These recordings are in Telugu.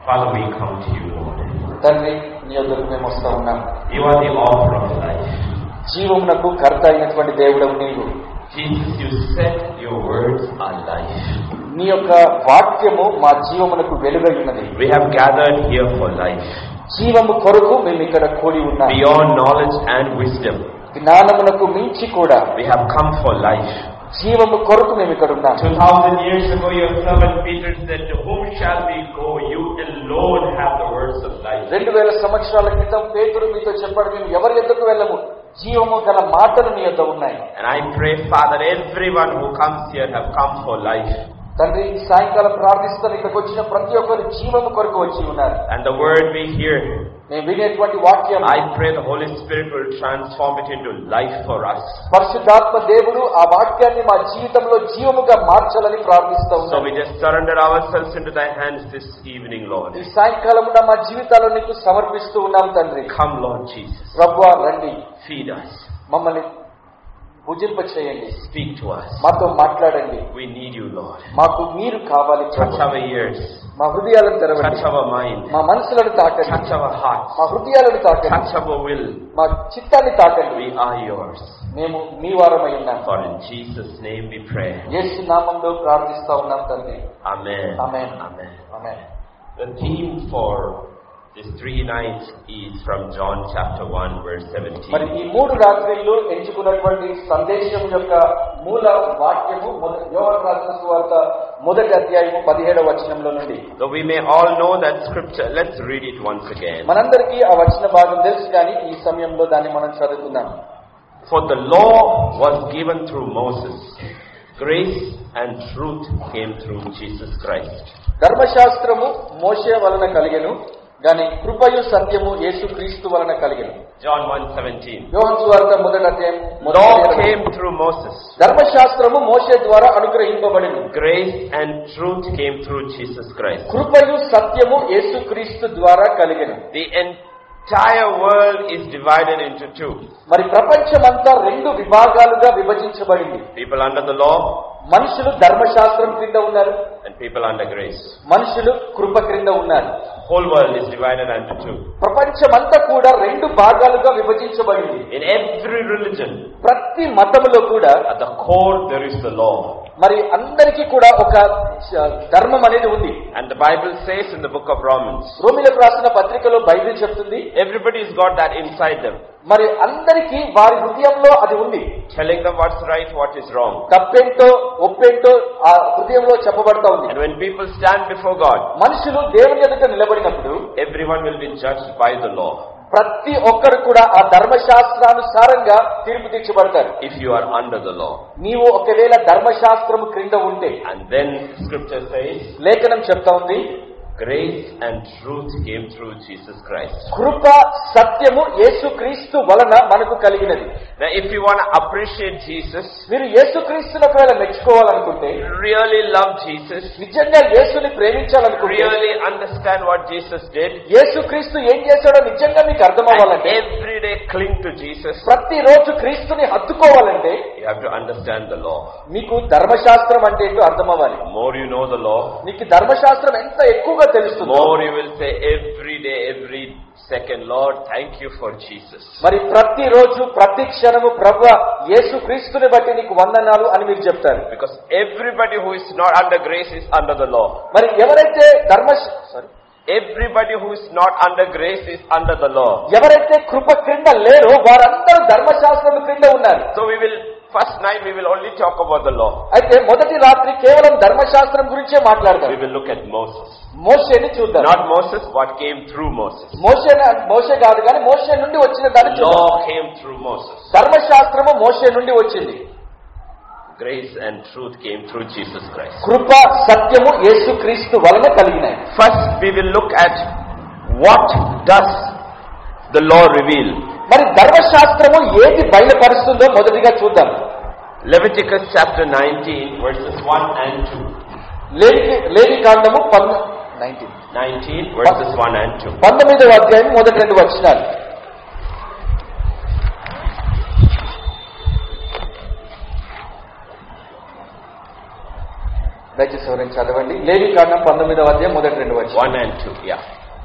Father, we come to you, Lord. తండ్రి, నీ యొద్దకు మేము వస్తా ఉన్నాం. You are the author of life. జీవమునకు కర్త అయినటువంటి దేవుడవు నీవు. Jesus, you said your words are life. నీ యొక్క వాక్యము మా జీవమునకు వెలుగై ఉన్నది. We have gathered here for life. జీవము కొరకు మేము ఇక్కడ కూడి ఉన్నాం. Beyond knowledge and wisdom, జ్ఞానమునకు మించి కూడా we have come for life. జీవము కొరకు మేము ఇక్కడ ఉన్నాం. 2000 years ago, your servant Peter said, "To whom shall we go? You alone have the words of life." 2000 సంవత్సరాల క్రితం పేతురు మీతో చెప్పాడు, మేము ఎవరి యొద్దకు వెళ్ళము, జీవము గల మాటలు నీ యొద్ద ఉన్నాయి. And I pray, Father, everyone who comes here have come for life. తండ్రి, ఈ సాయంకాలం ప్రార్థిస్తాను, ఇక్కడికి వచ్చిన ప్రతి ఒక్కరు జీవము కొరకు వచ్చి ఉన్నారు. And the word we hear, మేము వినేటువంటి వాక్యం, I pray the Holy Spirit will transform it into life for us. పరిశుద్ధాత్మ దేవుడు ఆ వాక్యాన్ని మా జీవితంలో జీవముగా మార్చాలని ప్రార్థిస్తా ఉన్నాను. So we just surrender ourselves into thy hands this evening, Lord. ఈ సాయంకాలం మా జీవితాలను నీకు సమర్పిస్తూ ఉన్నాం తండ్రి. Come, Lord Jesus. ప్రభువా రండి, feed us, మమ్మల్ని భుజింప చేయండి, speak to us. మాతో మాట్లాడండి. We need you, Lord. మాకు మీరు కావాలి. Touch our ears, మా హృదయాలను తెరవండి. touch our mind, మా మనసులను తాకండి. touch our hearts, మా హృదయాలను తాకండి. touch our will. మా చిత్తాన్ని తాకండి. We are yours. మేము మీ వారమై ఉన్నాం. For in Jesus' name we pray. యేసు నామములో ప్రార్థిస్తా ఉన్నాం తండ్రి. Amen. Amen. Amen. Amen. The theme for this 3 nights is from John chapter 1 verse 17. మరి ఈ 3 రాత్రిళ్ళు ఎంచుకున్నటువంటి సందేశం యొక్క మూల వాక్యము యోహాను రాసిన సువార్త 1వ అధ్యాయము 17వ వచనంలో నుండి. So we may all know that scripture. Let's read it once again. మనందరికీ ఆ వచన భాగం తెలుసు, కానీ ఈ సమయంలో దాన్ని మనం చదువుకుందాం. For the law was given through Moses, grace and truth came through Jesus Christ. ధర్మశాస్త్రము మోషే వలన కలిగెను, గాని కృపయు సత్యము యేసుక్రీస్తు వలన కలిగెను. John 1:17. యోహాను సువార్త 1వ అధ్యాయం Law came through Moses. ధర్మశాస్త్రము మోషే ద్వారా అనుగ్రహింపబడింది. Grace and truth came through Jesus Christ. కృపయు సత్యము యేసుక్రీస్తు ద్వారా కలిగెను. The entire world is divided into two. మరి ప్రపంచమంతా 2 విభాగాలుగా విభజించబడింది. People under the law, మనుషులు ధర్మశాస్త్రం క్రింద ఉన్నారు, and people under grace. మనుషులు కృప క్రింద ఉన్నారు. Whole world is divided into two. ప్రపంచమంతా కూడా 2 భాగాలుగా విభజించబడింది. In every religion, ప్రతి మతములో కూడా at the core there is the law. మరి అందరికీ కూడా ఒక ధర్మం అనేది ఉంది. And the Bible says in the book of Romans, రోమీయులకు రాసిన పత్రికలో బైబిల్ చెప్తుంది, everybody's got that inside them, మరి అందరికీ వారి హృదయంలో అది ఉంది, telling them what's right, what is wrong. తప్పేంటో ఒప్పేంటో ఆ హృదయంలో చెప్పబడతా ఉంది. And when people stand before God, మనుషులు దేవుని ఎదుట నిలబడినప్పుడు everyone will be judged by the law. ప్రతి ఒక్కరు కూడా ఆ ధర్మశాస్త్రానుసారంగా తీర్పు తీర్చబడతారు. If you are under the law, నీవు ఒకవేళ ధర్మశాస్త్రము క్రింద ఉంటే. and then scripture says, లేఖనం చెప్తా ఉంది, grace and truth came through Jesus Christ. కృప సత్యము యేసుక్రీస్తు వలన మనకు కలిగినది. Now if you want to appreciate Jesus, మీరు యేసుక్రీస్తును ఒకవేళ మెచ్చుకోవాలనుకుంటే, really love Jesus, నిజంగా యేసుని ప్రేమించాలనుకుంటే, really understand what Jesus did, యేసుక్రీస్తు ఏం చేశాడో నిజంగా మీకు అర్థం అవ్వాలంటే, every day cling to Jesus, ప్రతిరోజు క్రీస్తుని హత్తుకోవాలంటే you have to understand the law. మీకు ధర్మశాస్త్రం అంటే ఏంటో అర్థం అవ్వాలి. More you know the law, నీకు ధర్మశాస్త్రం ఎంత ఎక్కువగా తెలుస్తుందో, more you will say every day, every second, Lord, thank you for Jesus. మరి ప్రతిరోజు ప్రతి క్షణము ప్రభువా యేసుక్రీస్తుని బట్టి నీకు వందనాలు అని మీరు చెప్తారు. Because everybody who is not under grace is under the law. మరి ఎవరైతే Everybody who is not under grace is under the law. ఎవరైతే కృప క్రింద లేరో వారందరూ ధర్మశాస్త్రం క్రింద ఉన్నారు. So first night we will only talk about the law. అయితే మొదటి రాత్రి కేవలం ధర్మశాస్త్రం గురించే మాట్లాడదాం. We will look at Moses. మోషేని చూద్దాం. Not Moses, what came through Moses. మోషే కాదు, కానీ మోషే నుండి వచ్చిన దాన్ని చూద్దాం. Law came through Moses. ధర్మశాస్త్రము మోషే నుండి వచ్చింది. Grace and truth came through Jesus Christ. కృప సత్యము యేసుక్రీస్తు వలన కలిగినాయి. First we will look at what does the law reveal. మరి ధర్మశాస్త్రము ఏది బయలుపరుస్తుందో మొదటిగా చూద్దాం. Leviticus chapter 19 verses 1 and 2. లేవి కాండము 19 verses 1 and 2. 19వ అధ్యాయం మొదటి 2 వచనాలు. దయచేసి ఎవరైనా చదవండి. లేవికాండం 19వ అధ్యాయం మొదటి 2 వచనాలు. 1 and 2. Yeah.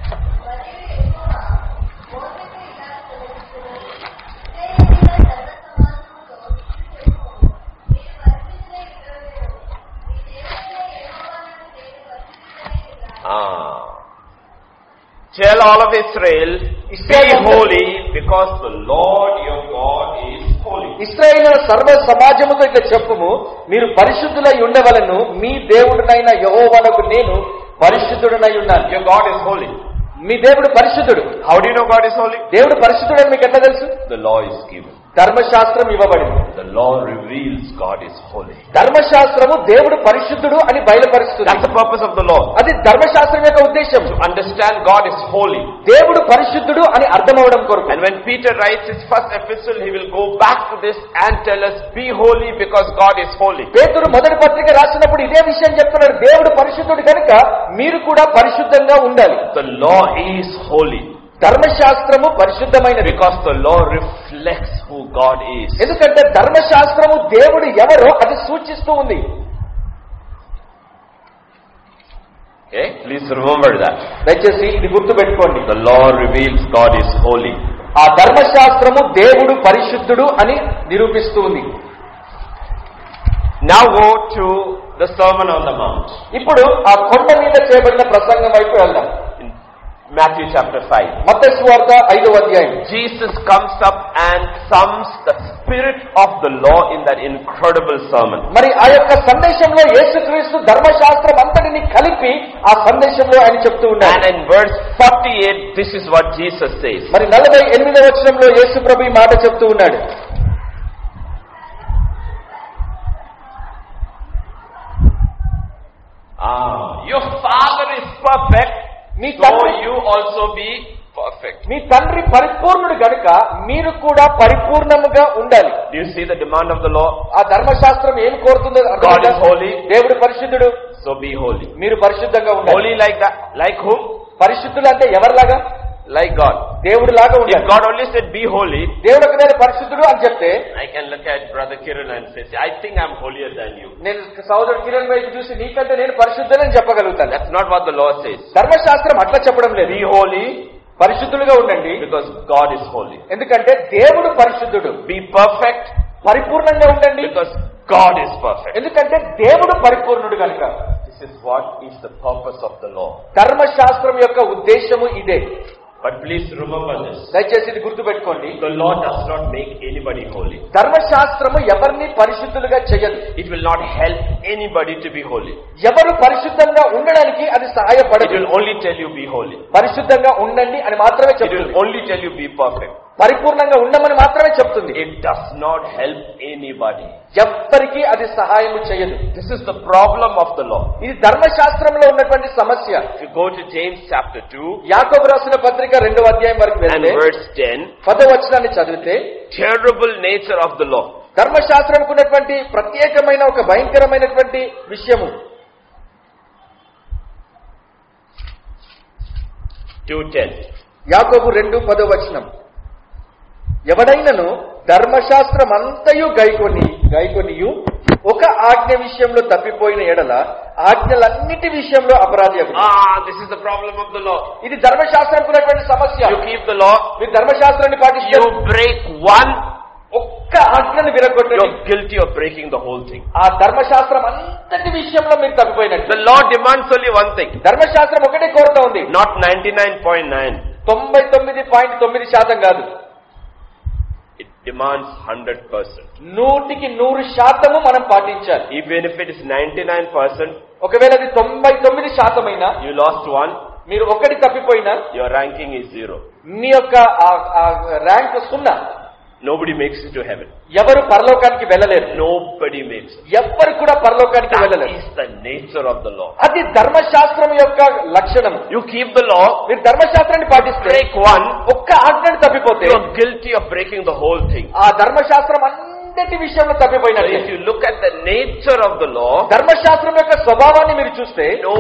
Tell all of Israel, be holy because the Lord your God is holy. ఇశ్రాయేలు సర్వ సమాజముతో ఇట్లా చెప్పుము, మీరు పరిశుద్ధులై ఉండవలను, మీ దేవుడునైన యెహోవానకు నేను పరిశుద్ధుడనై ఉన్నాను. Your God is holy. మీ దేవుడు పరిశుద్ధుడు. How do you know God is holy? దేవుడు పరిశుద్ధుడని మీకు ఎట్లా తెలుసు? The law is given. ధర్మశాస్త్రం ఇవ్వబడింది. The law reveals God is holy. ధర్మశాస్త్రము దేవుడు పరిశుద్ధుడు అని బయలుపరుస్తుంది. That's the purpose of the law. అది ధర్మశాస్త్రం యొక్క ఉద్దేశం. To understand God is holy. దేవుడు పరిశుద్ధుడు అని అర్థమవడం కొరకు. And when Peter writes his first epistle, he will go back to this and tell us, be holy because God is holy. పేతురు మొదటి పత్రిక రాసినప్పుడు ఇదే విషయం చెప్తున్నాడు, దేవుడు పరిశుద్ధుడు కనుక మీరు కూడా పరిశుద్ధంగా ఉండాలి. The law is holy. ధర్మశాస్త్రము పరిశుద్ధమైనది. Because the law reflects who God is. ఎందుకంటే ధర్మశాస్త్రము దేవుడు ఎవరో అది సూచిస్తూ ఉంది. Okay, please remember that. దయచేసి ఇది గుర్తుపెట్టుకోండి. The law reveals God is holy. ఆ ధర్మశాస్త్రము దేవుడు పరిశుద్ధుడు అని నిరూపిస్తూ ఉంది. Now go to the Sermon on the Mount. ఇప్పుడు ఆ కొండ మీద చేయబడిన ప్రసంగం వైపు వెళ్దాం. Matthew chapter 5. మత్తయి సువార్త 5వ అధ్యాయం. Jesus comes up and sums the spirit of the law in that incredible sermon. మరి ఆ యొక్క సందేశంలో యేసుక్రీస్తు ధర్మశాస్త్రం అంతటిని కలిపి ఆ సందేశంలో ఆయన చెప్తూ ఉన్నాడు. And in verse 48, this is what Jesus says. మరి 48వ వచనంలో యేసు ప్రభు ఈ మాట చెప్తూ ఉన్నాడు. Your father is perfect, so you also be perfect. మీ తండ్రి పరిపూర్ణుడు గనుక మీరు కూడా పరిపూర్ణముగా ఉండాలి. Do you see the demand of the law? ఆ ధర్మశాస్త్రం ఏం కోరుతుందో? God is holy. దేవుడు పరిశుద్ధుడు, so be holy. మీరు పరిశుద్ధంగా ఉండాలి. Holy like that, like whom? పరిశుద్ధులు అంటే ఎవరిలాగా? Like God. దేవుడు లాగా ఉండాలి. If God only said be holy, దేవుడు నేను పరిశుద్ధుడు అని చెప్తే, I can look at brother Kiran and say, I think I'm holier than you. నేను సోదరుడు కిరణ్ వైపు చూసి నీకంటే నేను పరిశుద్ధుడని చెప్పగలుగుతాను. That's not what the law says. ధర్మశాస్త్రం అట్లా చెప్పడం లేదు. Be holy, పరిశుద్ధులుగా ఉండండి, because God is holy. ఎందుకంటే దేవుడు పరిశుద్ధుడు. Be perfect, పరిపూర్ణంగా ఉండండి, because God is perfect. ఎందుకంటే దేవుడు పరిపూర్ణుడు కనుక. This is what is the purpose of the law. ధర్మశాస్త్రం యొక్క ఉద్దేశము ఇదే. But please remember this. దయచేసి ఇది గుర్తుపెట్టుకోండి. The law does not make anybody holy. ధర్మశాస్త్రము ఎవరిని పరిశుద్ధులుగా చేయదు. It will not help anybody to be holy. ఎవరు పరిశుద్ధంగా ఉండడానికి అది సహాయపడదు. It will only tell you be holy. పరిశుద్ధంగా ఉండండి అని మాత్రమే It చెప్తుంది. will only tell you be perfect. పరిపూర్ణంగా ఉండమని మాత్రమే చెప్తుంది. It does not help anybody. ఎవ్వరికీ అది సహాయం చేయదు. This is the problem of the law. ఇది ధర్మశాస్త్రంలో ఉన్నటువంటి సమస్య. If you go to James chapter 2, యాకోబు రాసిన పత్రిక 2వ అధ్యాయం వరకు and వెళ్తే verse 10, 10వ వచనాన్ని చదివితే, terrible nature of the law. ధర్మశాస్త్రానికి ఉన్నటువంటి ప్రత్యేకమైన ఒక భయంకరమైనటువంటి విషయము. 2:10. యాకోబు 2:10వ వచనం. ఎవడైనను ధర్మశాస్త్రమంతయు గైకొనియు ఒక ఆజ్ఞ విషయంలో తప్పిపోయిన ఎడల ఆజ్ఞలన్నిటి విషయంలో అపరాధి అగును. This is the problem of the law. ఇది ధర్మశాస్త్రానికి ఉన్నటువంటి సమస్య. You keep the law, మీరు ధర్మశాస్త్రాన్ని పాటిస్తే you break one, ఒక్క ఆజ్ఞను విరగొట్టండి, you're guilty of breaking the whole thing. ఆ ధర్మశాస్త్రం అంతటి విషయంలో మీరు తప్పిపోయినట్టు. The law demands only one thing. ధర్మశాస్త్రం ఒకటే కోరుతా ఉంది, Not 99.9. 99.9% కాదు, It demands 100%. 100% మనం పాటించాలి. Even if it is 99%, ఒకవేళ అది 99% అయినా, you lost one, మీరు ఒకటి తప్పిపోయినా your ranking is 0. మీ యొక్క rank 0. Nobody makes it to heaven. ఎవరు పరలోకానికి వెళ్ళలేరు. Nobody makes it. ఎవ్వరు కూడా పరలోకానికి That వెళ్ళలేరు. is the nature of the law. అది ధర్మశాస్త్రం యొక్క లక్షణం. You keep the law, మీరు ధర్మశాస్త్రాన్ని పాటిస్తే break one, ఒక్క ఆజ్ఞను తప్పిపోతే you are guilty of breaking the whole thing. ఆ ధర్మశాస్త్రం అన్నిటి విషయంలో తప్పిపోయినట్టు. If you look at the nature of the law, ధర్మశాస్త్రం యొక్క స్వభావాన్ని మీరు చూస్తే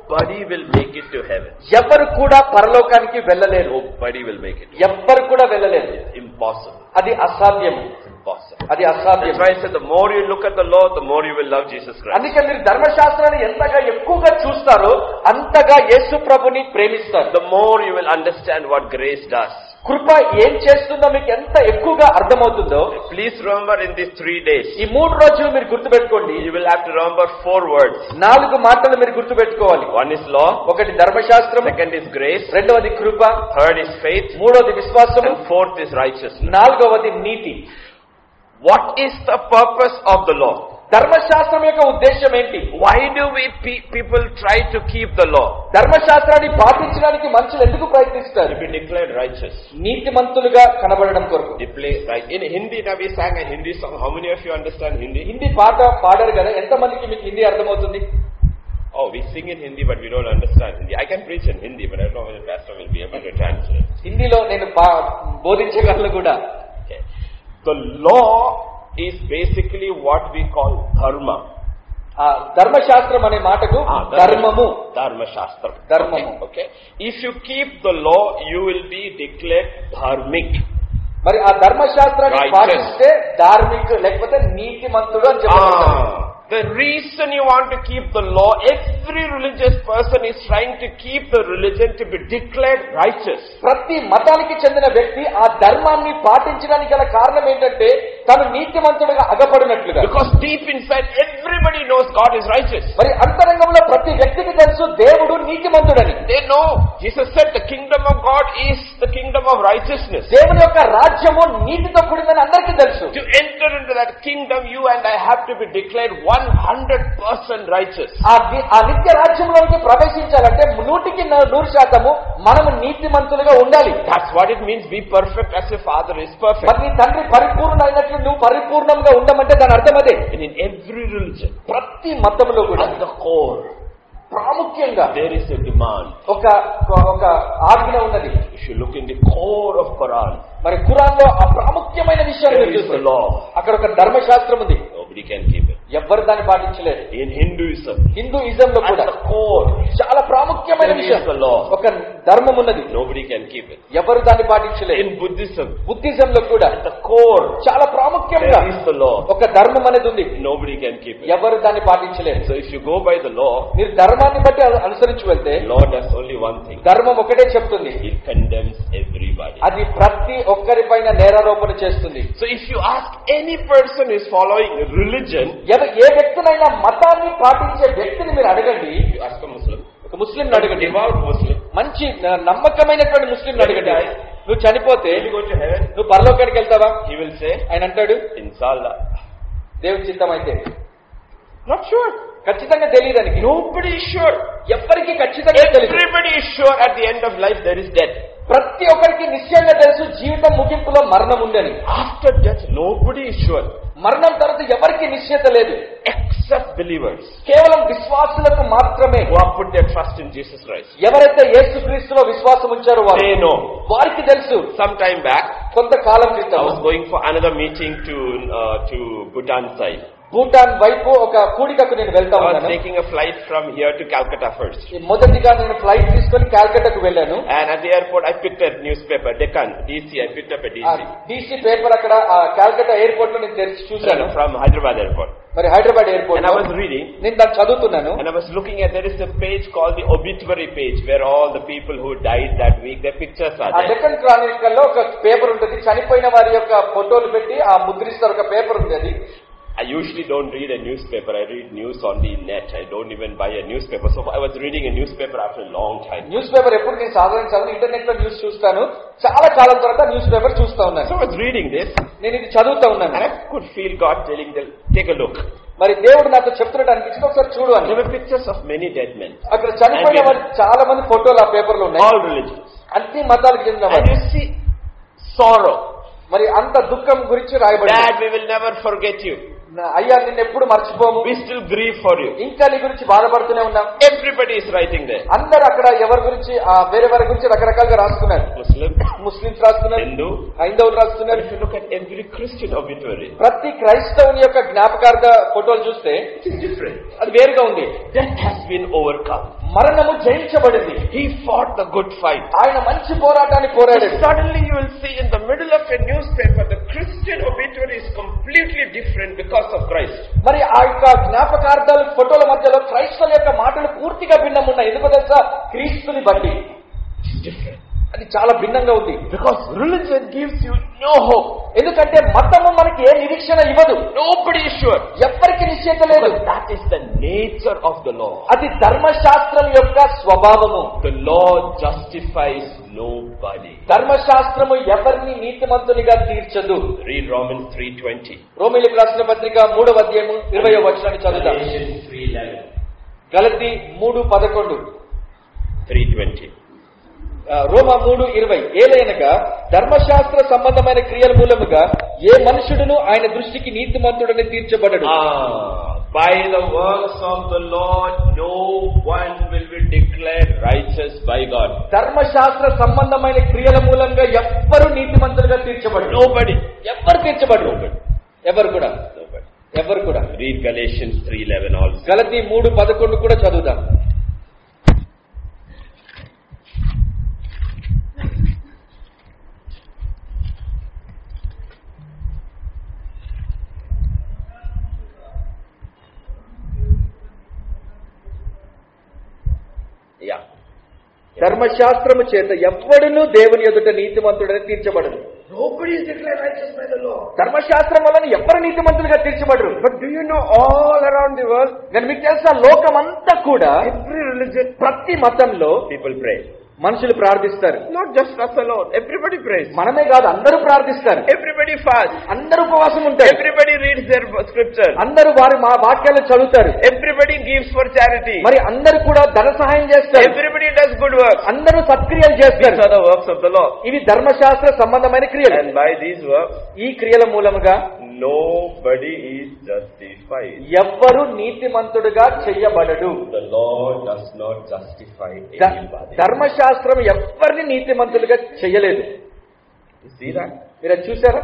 Nobody will make it to heaven. ఎవరు కూడా పరలోకానికి వెళ్ళలేరు. Nobody will make it. ఎవ్వరు కూడా వెళ్ళలేరు. Impossible. అది అసాధ్యము. Impossible. అది అసాధ్యం. That's why I said the more you look at the law, the more you will love Jesus Christ. అందుకే మీరు ధర్మశాస్త్రాన్ని ఎంతగా ఎక్కువగా చూస్తారో అంతగా యేసు ప్రభుని ప్రేమిస్తారు. The more you will understand what grace does. కృప ఏం చేస్తుందో మీకు ఎంత ఎక్కువగా అర్థమవుతుందో. Please remember in these 3 days. ఈ 3 రోజులు మీరు గుర్తుపెట్టుకోండి. You will have to remember 4 words. 4 మాటలు మీరు గుర్తుపెట్టుకోవాలి. One is law. ఒకటి ధర్మశాస్త్రం. Second is grace. రెండవది కృప. Third is faith. మూడవది విశ్వాసం. And fourth is righteousness. నాలుగవది నీతి. What is the purpose of the law? ధర్మశాస్త్రం యొక్క ఉద్దేశం ఏంటి? Why do we people try to keep the law? ధర్మశాస్త్రాన్ని పాటించడానికి మనుషులు ఎందుకు ప్రయత్నిస్తారు? To be declared righteous. నీతిమంతులుగా కనబడడం కొరకు. Right. In Hindi, now we sang a Hindi song. How many of you understand Hindi? Hindi పాట పాడారు కదా, ఎంతమందికి మీకు హిందీ అర్థమవుతుంది? Oh, we sing in Hindi, but we don't understand Hindi. I can preach in Hindi, but I don't know whether the pastor will be able to translate. హిందీలో నేను బోధించగలను కూడా. Okay. The law is basically what we call dharma. ధర్మశాస్త్రం అనే మాటకు ధర్మము. ధర్మశాస్త్రం. ధర్మము. Okay. If you keep the law, you will be declared dharmic. మరి ఆ ధర్మశాస్త్రాన్ని పాటిస్తే ధార్మిక్ లేకపోతే నీతిమంతుడు అని చెప్పారు. The reason you want to keep the law, every religious person is trying to keep the religion to be declared righteous. ప్రతి మతానికి చెందిన వ్యక్తి ఆ ధర్మాన్ని పాటించడానికి గల కారణం ఏంటంటే తను నీతిమంతుడుగా అగపడినట్లుగా. Because deep inside everybody knows God is righteous. మరి అంతరంగంలో ప్రతి వ్యక్తికి తెలుసు దేవుడు నీతిమంతుడని. They know. Jesus said the kingdom of God is the kingdom of righteousness. దేవుని యొక్క రాజ్యము నీతితో కూడిందని అందరికీ తెలుసు. To enter into that kingdom, you and I have to be declared 100% righteous. ఆ నిత్య రాజ్యంలోకి ప్రవేశించాలంటే 100% మనము నీతిమంతులుగా ఉండాలి. That's what it means, be perfect as your Father is perfect. మరి నీ తండ్రి పరిపూర్ణమైనట్లు నువ్వు పరిపూర్ణంగా ఉండమంటే దాని అర్థం అదే. And in every religion, ప్రతి మతంలో కూడా at the core, ప్రాముఖ్యంగా there is a demand. ఒక ఆజ్ఞ ఉన్నది. If you look in the core of Quran, మరి ఖురాన్ లో ఆ ప్రాముఖ్యమైన విషయాలు there is the law. అక్కడ ఒక ధర్మశాస్త్రం ఉంది. Nobody can keep it. ఎవ్వరు దాన్ని పాటించలేరు. In Hinduism, హిందూయిజంలో కూడా at the core, చాలా ప్రాముఖ్యమైన విషయం the law. ఒక ధర్మం ఉన్నది. Nobody can keep it. ఎవరు దాన్ని పాటించలేరు. In Buddhism, బుద్ధిజంలో కూడా at the core, చాలా ప్రాముఖ్యంగా there is the law. ఒక ధర్మం అనేది ఉంది. Nobody can keep it. ఎవరు దాన్ని పాటించలేరు. So if you go by the law, మీరు ధర్మాన్ని బట్టి అనుసరించి వెళ్తే law does only one thing. ధర్మం ఒకటే చెప్తుంది. It condemns everybody. అది ప్రతి ఒక్కరిపైన నేరారోపణ చేస్తుంది. So if you ask any person who is following religion, ఏ వ్యక్తినైనా మతాన్ని పాటించే వ్యక్తిని మీరు అడగండి. you ask a Muslim, ఒక ముస్లిం అడగండి, devout Muslim, మంచి నమ్మకమైనటువంటి ముస్లిం అడగండి, నువ్వు చనిపోతే will you go to heaven? నువ్వు పరలోకానికి వెళ్తావా? He will say, ఆయన అంటాడు, Inshallah. దేవుడి చిత్తం అయితే. Not sure. ఖచ్చితంగా తెలియదని. Nobody is sure. ఎవ్వరికి ఖచ్చితంగా తెలియదు. Everybody is sure at the end of life there is death. ప్రతి ఒక్కరికి నిశ్చయంగా తెలుసు జీవితం ముగింపులో మరణం ఉందని. After death, nobody is sure. మరణం తర్వాత ఎవరికి నిశ్చయత లేదు. Except believers. కేవలం విశ్వాసులకు మాత్రమే. Who have put their trust in Jesus Christ. ఎవరైతే యేసుక్రీస్తులో విశ్వాసం ఉంచారో They know. వారికి తెలుసు. Some time back, కొంతకాలం క్రితం I was going for another meeting to Bhutan side. Bhutan వైపు ఒక కూడికకు నేను వెళ్తా I was ఉన్నాను. taking a flight from here to Calcutta first. మొదటిగా నేను ఫ్లైట్ తీసుకొని కాల్కటాకు వెళ్ళాను. And at the airport I picked a newspaper, Deccan, DC. I picked up a DC. DC paper అక్కడ కాల్కటా ఎయిర్పోర్ట్ లో నేను తెరిచి చూశాను. From Hyderabad airport. మరి Hyderabad airport. And I was reading. నేను దాన్ని చదువుతున్నాను. And I was looking at, there is a page called the obituary page where all the people who died that week, their pictures are there. Deccan Chronicle లో ఒక పేపర్ ఉంటుంది, చనిపోయిన వారి యొక్క ఫోటోలు పెట్టి ఆ ముద్రిస్తారు. ఒక పేపర్ ఉంది అది. I usually don't read a newspaper. I read news on the net. I don't even buy a newspaper. So I was reading a newspaper after a long time. Newspaper ఎప్పుడు నేను సాధారణంగా ఇంటర్నెట్ లో న్యూస్ చూస్తాను. చాలా కాలం తర్వాత న్యూస్ పేపర్ చూస్తా ఉన్నాను. So I was reading this. నేను ఇది చదువుతా ఉన్నాను. And I could feel God telling them, take a look. మరి దేవుడు నాతో చెప్తున్నట్టు అనిపించింది, ఒకసారి చూడు అని. There were pictures of many dead men. అక్కడ చనిపోయిన వారి చాలా మంది ఫోటోలు ఆ పేపర్ లో ఉన్నాయి. All religions. అన్ని మతాలకు చెందిన And వారు. you see sorrow. మరి అంత దుఃఖం గురించి రాయబడింది. Dad, we will never forget you. అయ్యా నిన్ను ఎప్పుడు మర్చిపోము, we still grieve for you. ఇంకా నీ గురించి బాధపడుతూనే ఉన్నాం. Everybody is writing there. అందరూ అక్కడ ఎవరి గురించి వేరే వారి గురించి రకరకాలుగా రాస్తున్నారు. ముస్లిమ్స్ రాస్తున్నారు, హైందవులు రాస్తున్నారు. If you look at every Christian obituary, ప్రతి క్రైస్తవుని యొక్క జ్ఞాపకార్థ ఫోటోలు చూస్తే it is different. అది వేరుగా ఉంది. Death has been overcome. మరణము జయించబడింది. He fought the good fight. ఆయన మంచి పోరాటాన్ని పోరాడాడు. Suddenly you will see in the middle of a newspaper the Christian obituary is completely different because of Christ. మరి ఆ యొక్క జ్ఞాపకార్థాల ఫోటోల మధ్యలో క్రైస్తవుల యొక్క మాటలు పూర్తిగా భిన్నం ఉన్నాయి. ఎందుకు తెలుసా? క్రీస్తుని బట్టి అది చాలా భిన్నంగా ఉంది. Because religion gives you no hope. ఎందుకంటే మతము మనకి ఏ నిరీక్షణ ఇవ్వదు. Nobody is sure. ఎవ్వరికి నిశ్చయిత లేదు. That is the nature of the law. అది ధర్మశాస్త్రం యొక్క స్వభావము. The law justifies nobody. ధర్మశాస్త్రము ఎవరిని నీతిమంతునిగా తీర్చదు. Read Romans 3:20. రోమీయులకు రాసిన పత్రిక 3వ అధ్యాయము 20వ వచనాన్ని చదువుదాం. Galatians 3:11. గలతీ 3:11. 3:20. రోమా 3:20. ఏలైనగా ధర్మశాస్త్ర సంబంధమైన క్రియల మూలముగా ఏ మనుషుడును ఆయన దృష్టికి నీతిమంతుడని తీర్చబడడు. By the works of the law, no one will be declared righteous by God. ధర్మశాస్త్ర సంబంధమైన క్రియల మూలంగా ఎవ్వరు నీతిమంతులుగా తీర్చబడరు. Nobody. ఎవ్వరు తీర్చబడరు. ఎవరు కూడా. ఎవరు కూడా. Read Galatians 3:11 also. గలతీ 3:11 కూడా చదువుదాం. ధర్మశాస్త్రము చేత ఎవ్వడును దేవుని ఎదుట నీతిమంతుడని తీర్చబడదు. Nobody is declared righteous by the law. ధర్మశాస్త్రం వలన ఎవ్వరు నీతిమంతులుగా తీర్చబడరు. But do you know all around the world? కానీ మీకు తెలుసా లోకమంతా కూడా Every religion, ప్రతి మతంలో people pray. మనుషులు ప్రార్థిస్తారు. Not just us alone. Everybody prays. మనమే కాదు, అందరూ ప్రార్థిస్తారు. Everybody fasts. అందరూ ఉపవాసం ఉంటారు. Everybody reads their scripture. అందరూ వారి వాక్యాలు చదువుతారు. Everybody gives for charity. మరి అందరూ కూడా ధన సహాయం చేస్తారు. Everybody does good works. అందరూ సత్క్రియలు చేస్తారు. These are the works of the law. ఇవి ధర్మశాస్త్ర సంబంధమైన క్రియలు. And by these works, ఈ క్రియల మూలముగా nobody is justified. ఎవ్వరు నీతిమంతుడుగా చెయ్యబడడు. The law does not justify anybody. ధర్మశాస్త్రం ఎవ్వరిని నీతిమంతులుగా చెయ్యలేదు. You see that? మీరు చూసారా?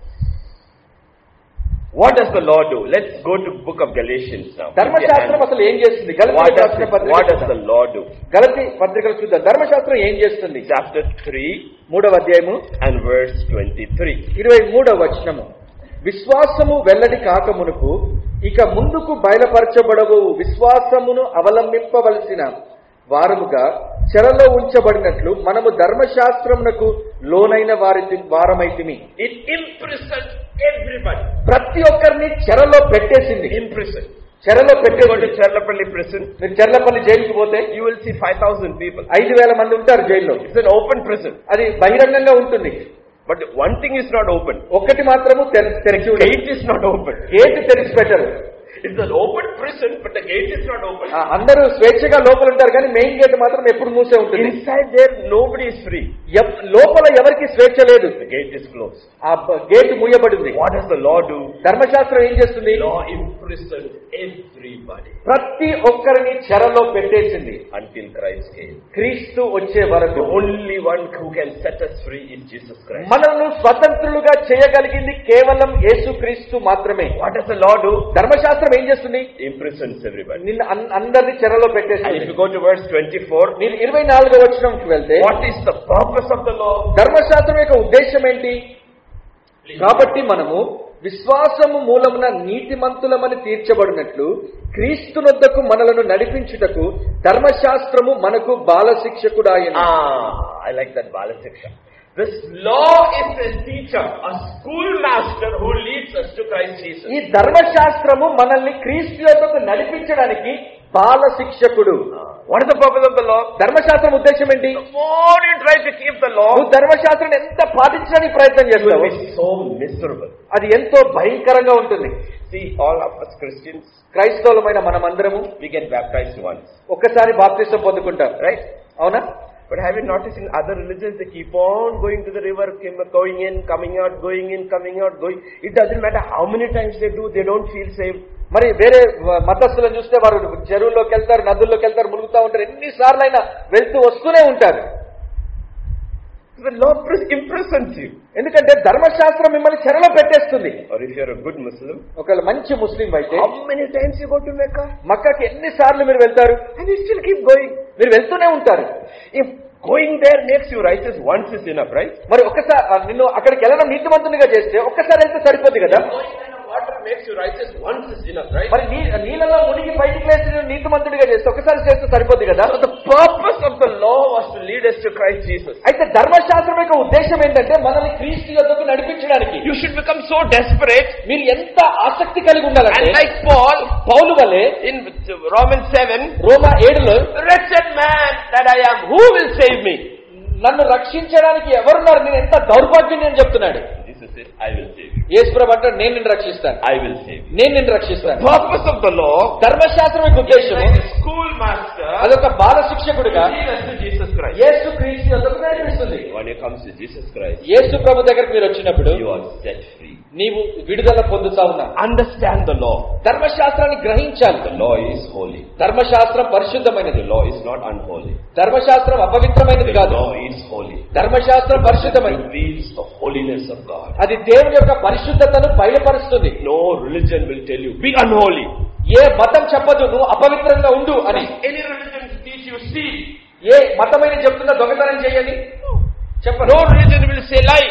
What does the law do? Let's go to book of Galatians now. ధర్మశాస్త్రం అసలు ఏం చేస్తుంది? What does the law do? గలతీ పత్రికలు చూద్దాం. ధర్మశాస్త్రం ఏం చేస్తుంది? Chapter 3 3వ అధ్యాయము and verse 23. 23వ వచనము. విశ్వాసము వెల్లడి కాకమునుకు ఇక ముందుకు బయలుపరచబడవు విశ్వాసమును అవలంబింపవలసిన వారముగా చెరలో ఉంచబడినట్లు మనము ధర్మశాస్త్రమునకు లోనైన వారమైతిమి. It imprisoned everybody. ప్రతి ఒక్కరిని చెరలో పెట్టేసింది. Imprisoned. చెరలో పెట్టేసి Cherlapalli prison. మీరు చెర్లపల్లి జైలుకి పోతే You will see 5,000 people. 5,000 మంది ఉంటారు జైల్లో. It's an open prison. అది బహిరంగంగా ఉంటుంది. But one thing is not open. ఒక్కటి మాత్రము తెరిచి ఉంది. Gate is not open. Gate తెరిచి పెట్టరు. It's an open prison, but the gate is not open. అందరూ స్వేచ్ఛగా లోపల ఉంటారు కానీ మెయిన్ గేట్ మాత్రం ఎప్పుడు మూసే ఉంటుంది. Inside there, nobody is free. లోపల ఎవరికి స్వేచ్ఛ లేదు. The gate is closed. ఆ గేట్ మూయబడింది. What does the law do? ధర్మశాస్త్రం ఏం చేస్తుంది? Law imprisoned everybody. ప్రతి ఒక్కరిని చెరలో పెట్టేసింది. Until Christ came. క్రీస్తు వచ్చే వరకు. The only one who can set us free is Jesus Christ. మనల్ని స్వతంత్రులుగా చేయగలిగింది కేవలం యేసుక్రీస్తు మాత్రమే. What does the law do? ధర్మశాస్త్రం ఏం చేస్తుంది? Imprisons everybody. నిన్ను అందరినీ చెరలో And పెట్టేస్తుంది. if you go to verse 24, మీరు 24వ వచనంకి వెళ్తే what is the purpose of the law? ధర్మశాస్త్రం యొక్క ఉద్దేశం ఏంటి? కాబట్టి మనము విశ్వాసము మూలమున నీతిమంతులమని తీర్చబడినట్లు క్రీస్తునొద్దకు మనలను నడిపించుటకు ధర్మశాస్త్రము మనకు బాలశిక్షకుడాయెను. I like that Balasiksha. This law is a teacher, a schoolmaster who leads us to Christ Jesus. ఈ ధర్మశాస్త్రము మనల్ని క్రీస్తు యొద్దకు నడిపించడానికి బాలశిక్షకుడు. What is the purpose of the law? ధర్మశాస్త్రం ఉద్దేశం ఏంటి? The more you try to keep the law, నువ్వు ధర్మశాస్త్రాన్ని ఎంత పాటించడానికి ప్రయత్నం you will చేస్తావు be so miserable. అది ఎంతో భయంకరంగా ఉంటుంది. See, all of us Christians, క్రైస్తవులమైన మనమందరము we get baptized once. ఒక్కసారి బాప్తిసం పొందుకుంటాం, Right? అవునా? But have you noticed in other religions, they keep on going to the river, going in, coming out, going in, coming out, going. It doesn't matter how many times they do, they don't feel safe. మరి వేరే మతస్థులను చూస్తే వారు చెరువుల్లోకి వెళ్తారు, నదుల్లోకి వెళ్తారు, మునుగుతా ఉంటారు, ఎన్నిసార్లు అయినా వెళ్తూ వస్తూనే ఉంటారు. The law imprisons you. ఎందుకంటే ధర్మశాస్త్రం మిమ్మల్ని చెరలో పెట్టేస్తుంది. Or if you are a good Muslim, ఒకవేళ మంచి ముస్లిం అయితే, how many times you go to Mecca? మక్కాకి ఎన్నిసార్లు మీరు వెళ్తారు, and you still keep going. మీరు వెళ్తూనే ఉంటారు. If going there makes you righteous once is enough, right? మరి ఒక్కసారి నిన్ను అక్కడికి వెళ్ళడం నీతిమంతునిగా చేస్తే ఒక్కసారి వెళ్తే సరిపోద్ది కదా. Water makes you righteous once is enough, right? మరి నీళ్ళలో మునిగి బయటికి లేచి నీతిమంతుడిగా చేస్తే ఒకసారి చేస్తే సరిపోద్ది కదా. So the purpose of the law was to lead us to Christ Jesus. అయితే ధర్మశాస్త్రం యొక్క ఉద్దేశం ఏంటంటే మనల్ని క్రీస్తు యొద్దకు నడిపించడానికి. You should become so desperate. మీరు ఎంత ఆసక్తి కలిగి ఉండాలంటే, and like పౌలు వలె in Romans 7, Roma 7లో, wretched man that I am, who will save me? నన్ను రక్షించడానికి ఎవరున్నారు, నేను ఎంత దౌర్భాగ్యం అని చెప్తున్నాడు. Jesus said, I will save you. యేసుప్రభు అంటాడు, నేను నిన్ను రక్షిస్తాను. I will save you. నేను నిన్ను రక్షిస్తాను. Purpose of the law, ధర్మశాస్త్రం యొక్క ఉద్దేశం school master, అదొక బాల శిక్షకుడిగా Jesus Christ. యేసు క్రీస్తు యొద్దకు నడిపిస్తుంది. When it comes to Jesus Christ, యేసు ప్రభు దగ్గరికి మీరు వచ్చినప్పుడు you are set free. నీవు విడుదల పొందుతా ఉన్నావు. Understand the law. ధర్మశాస్త్రాన్ని గ్రహించాలి. The law is holy. ధర్మశాస్త్రం పరిశుద్ధమైనది. The law is not unholy. ధర్మశాస్త్రం అపవిత్రమైనది కాదు. The law is holy. ధర్మశాస్త్రం పరిశుద్ధమైనది. It reveals the holiness of God. అది దేవుని యొక్క పరిశుద్ధతను బయలుపరుస్తుంది. No religion will tell you be unholy. ఏ మతం చెప్పదు నువ్వు అపవిత్రంగా ఉండు అని. Any religion will teach you steal. ఏ మతమైన చెప్తున్నా దొంగతనం చేయని చెప్పదు. No religion will say lie.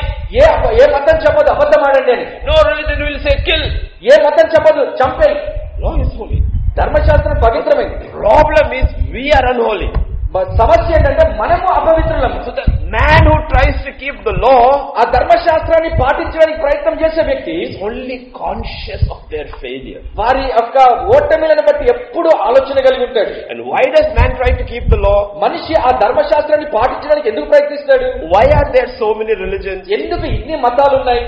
ఏ మతం చెప్పదు అబద్ధం ఆడండి అని. No religion will say kill. ఏ మతం చెప్పదు చంపేయి. Law is holy. ధర్మశాస్త్రం పవిత్రమైనది. Problem is we are unholy. సమస్య ఏంటంటే మనము అపవిత్రులం. So the man who tries to keep the law, ఆ ధర్మశాస్త్రాన్ని పాటించడానికి ప్రయత్నం చేసే వ్యక్తి is only conscious of their failure. వారి యొక్క ఓటమిలను బట్టి ఎప్పుడూ ఆలోచన కలిగి ఉంటాడు. And why does man try to keep the law? మనిషి ఆ ధర్మశాస్త్రాన్ని పాటించడానికి ఎందుకు ప్రయత్నిస్తాడు? Why are there so many religions? ఎందుకు ఇన్ని మతాలు ఉన్నాయి?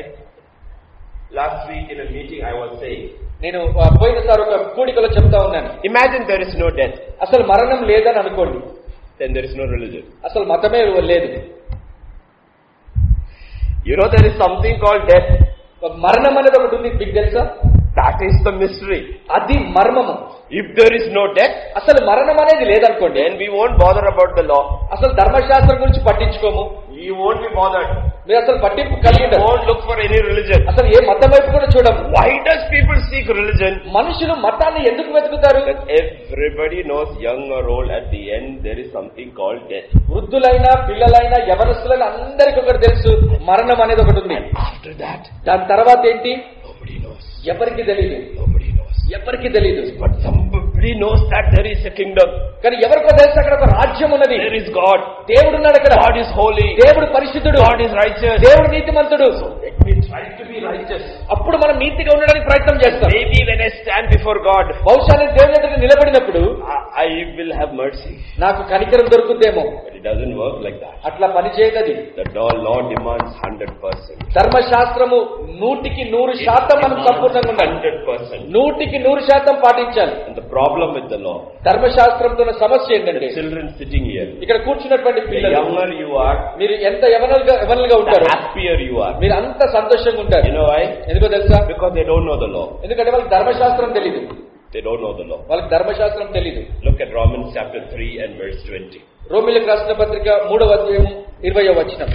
Last week in a meeting I was saying, నేను పోయినసారి ఒక కూడికలో చెప్తా ఉన్నాను. imagine there is no death. అసలు మరణం లేదని అనుకోండి. Then there is no religion. అసలు మతమే లేదు. You know there is something called death. మరణం అనేది ఒకటి ఉంది, మీకు తెలుసా? That is the mystery. అది మర్మము. If there is no death, అసలు మరణం అనేది లేదనుకోండి, then we won't bother about the law. అసలు ధర్మశాస్త్రం గురించి పట్టించుకోము. We won't be bothered. మీరు అసలు పట్టింపు కలిగి We won't look for any religion. అసలు ఏ మతం వైపు కూడా చూడము. Why does people seek religion? మనుషులు మతాన్ని ఎందుకు వెతుకుతారు? That everybody knows, young or old, at the end there is something called death. వృద్ధులైనా పిల్లలైనా యవనస్తులైనా అందరికీ ఒకటి తెలుసు, మరణం అనేది ఒకటి ఉంది. After that, దాని తర్వాత ఏంటి nobody knows. ఎవరికి తెలియదు. Nobody knows. ఎవరికి తెలియదు. But somebody knows that there is a kingdom. కానీ ఎవరికో తెలుసు అక్కడ ఒక రాజ్యం ఉన్నది. There is God. దేవుడు ఉన్నాడు అక్కడ. God is holy. దేవుడు పరిశుద్ధుడు. God is righteous. దేవుడు నీతిమంతుడు. Let me try to be righteous. అప్పుడు మనం నీతిగా ఉండడానికి ప్రయత్నం చేస్తాం. Maybe when I stand before God, బహుశా నేను దేవుని ఎదుట నిలబడినప్పుడు I will have mercy. నాకు కనికరం దొరుకుతుందేమో. But it doesn't work like that. అట్లా పని చేయదది. The law demands 100%. ధర్మశాస్త్రము 100% మనం సంపూర్ణంగా ఉండాలి. 100%. 100% పాటించాలి. And the problem with the law, ధర్మశాస్త్రంతో ఉన్న సమస్య ఏంటంటే, children sitting here, ఇక్కడ కూర్చున్నటువంటి the పిల్లలు, younger you are, మీరు ఎంత యవనులుగా the ఉంటారు, happier you are. మీరు అంత సంతోషంగా ఉంటారు. You know why? ఎందుకో తెలుసా? Because they don't know the law. ఎందుకంటే వాళ్ళకి ధర్మశాస్త్రం తెలీదు. They don't know the law. వాళ్ళకి ధర్మశాస్త్రం తెలీదు. Look at Romans chapter 3 and verse 20. రోమీయులకు రాసిన పత్రిక 3వ అధ్యాయం 20వ వచనం.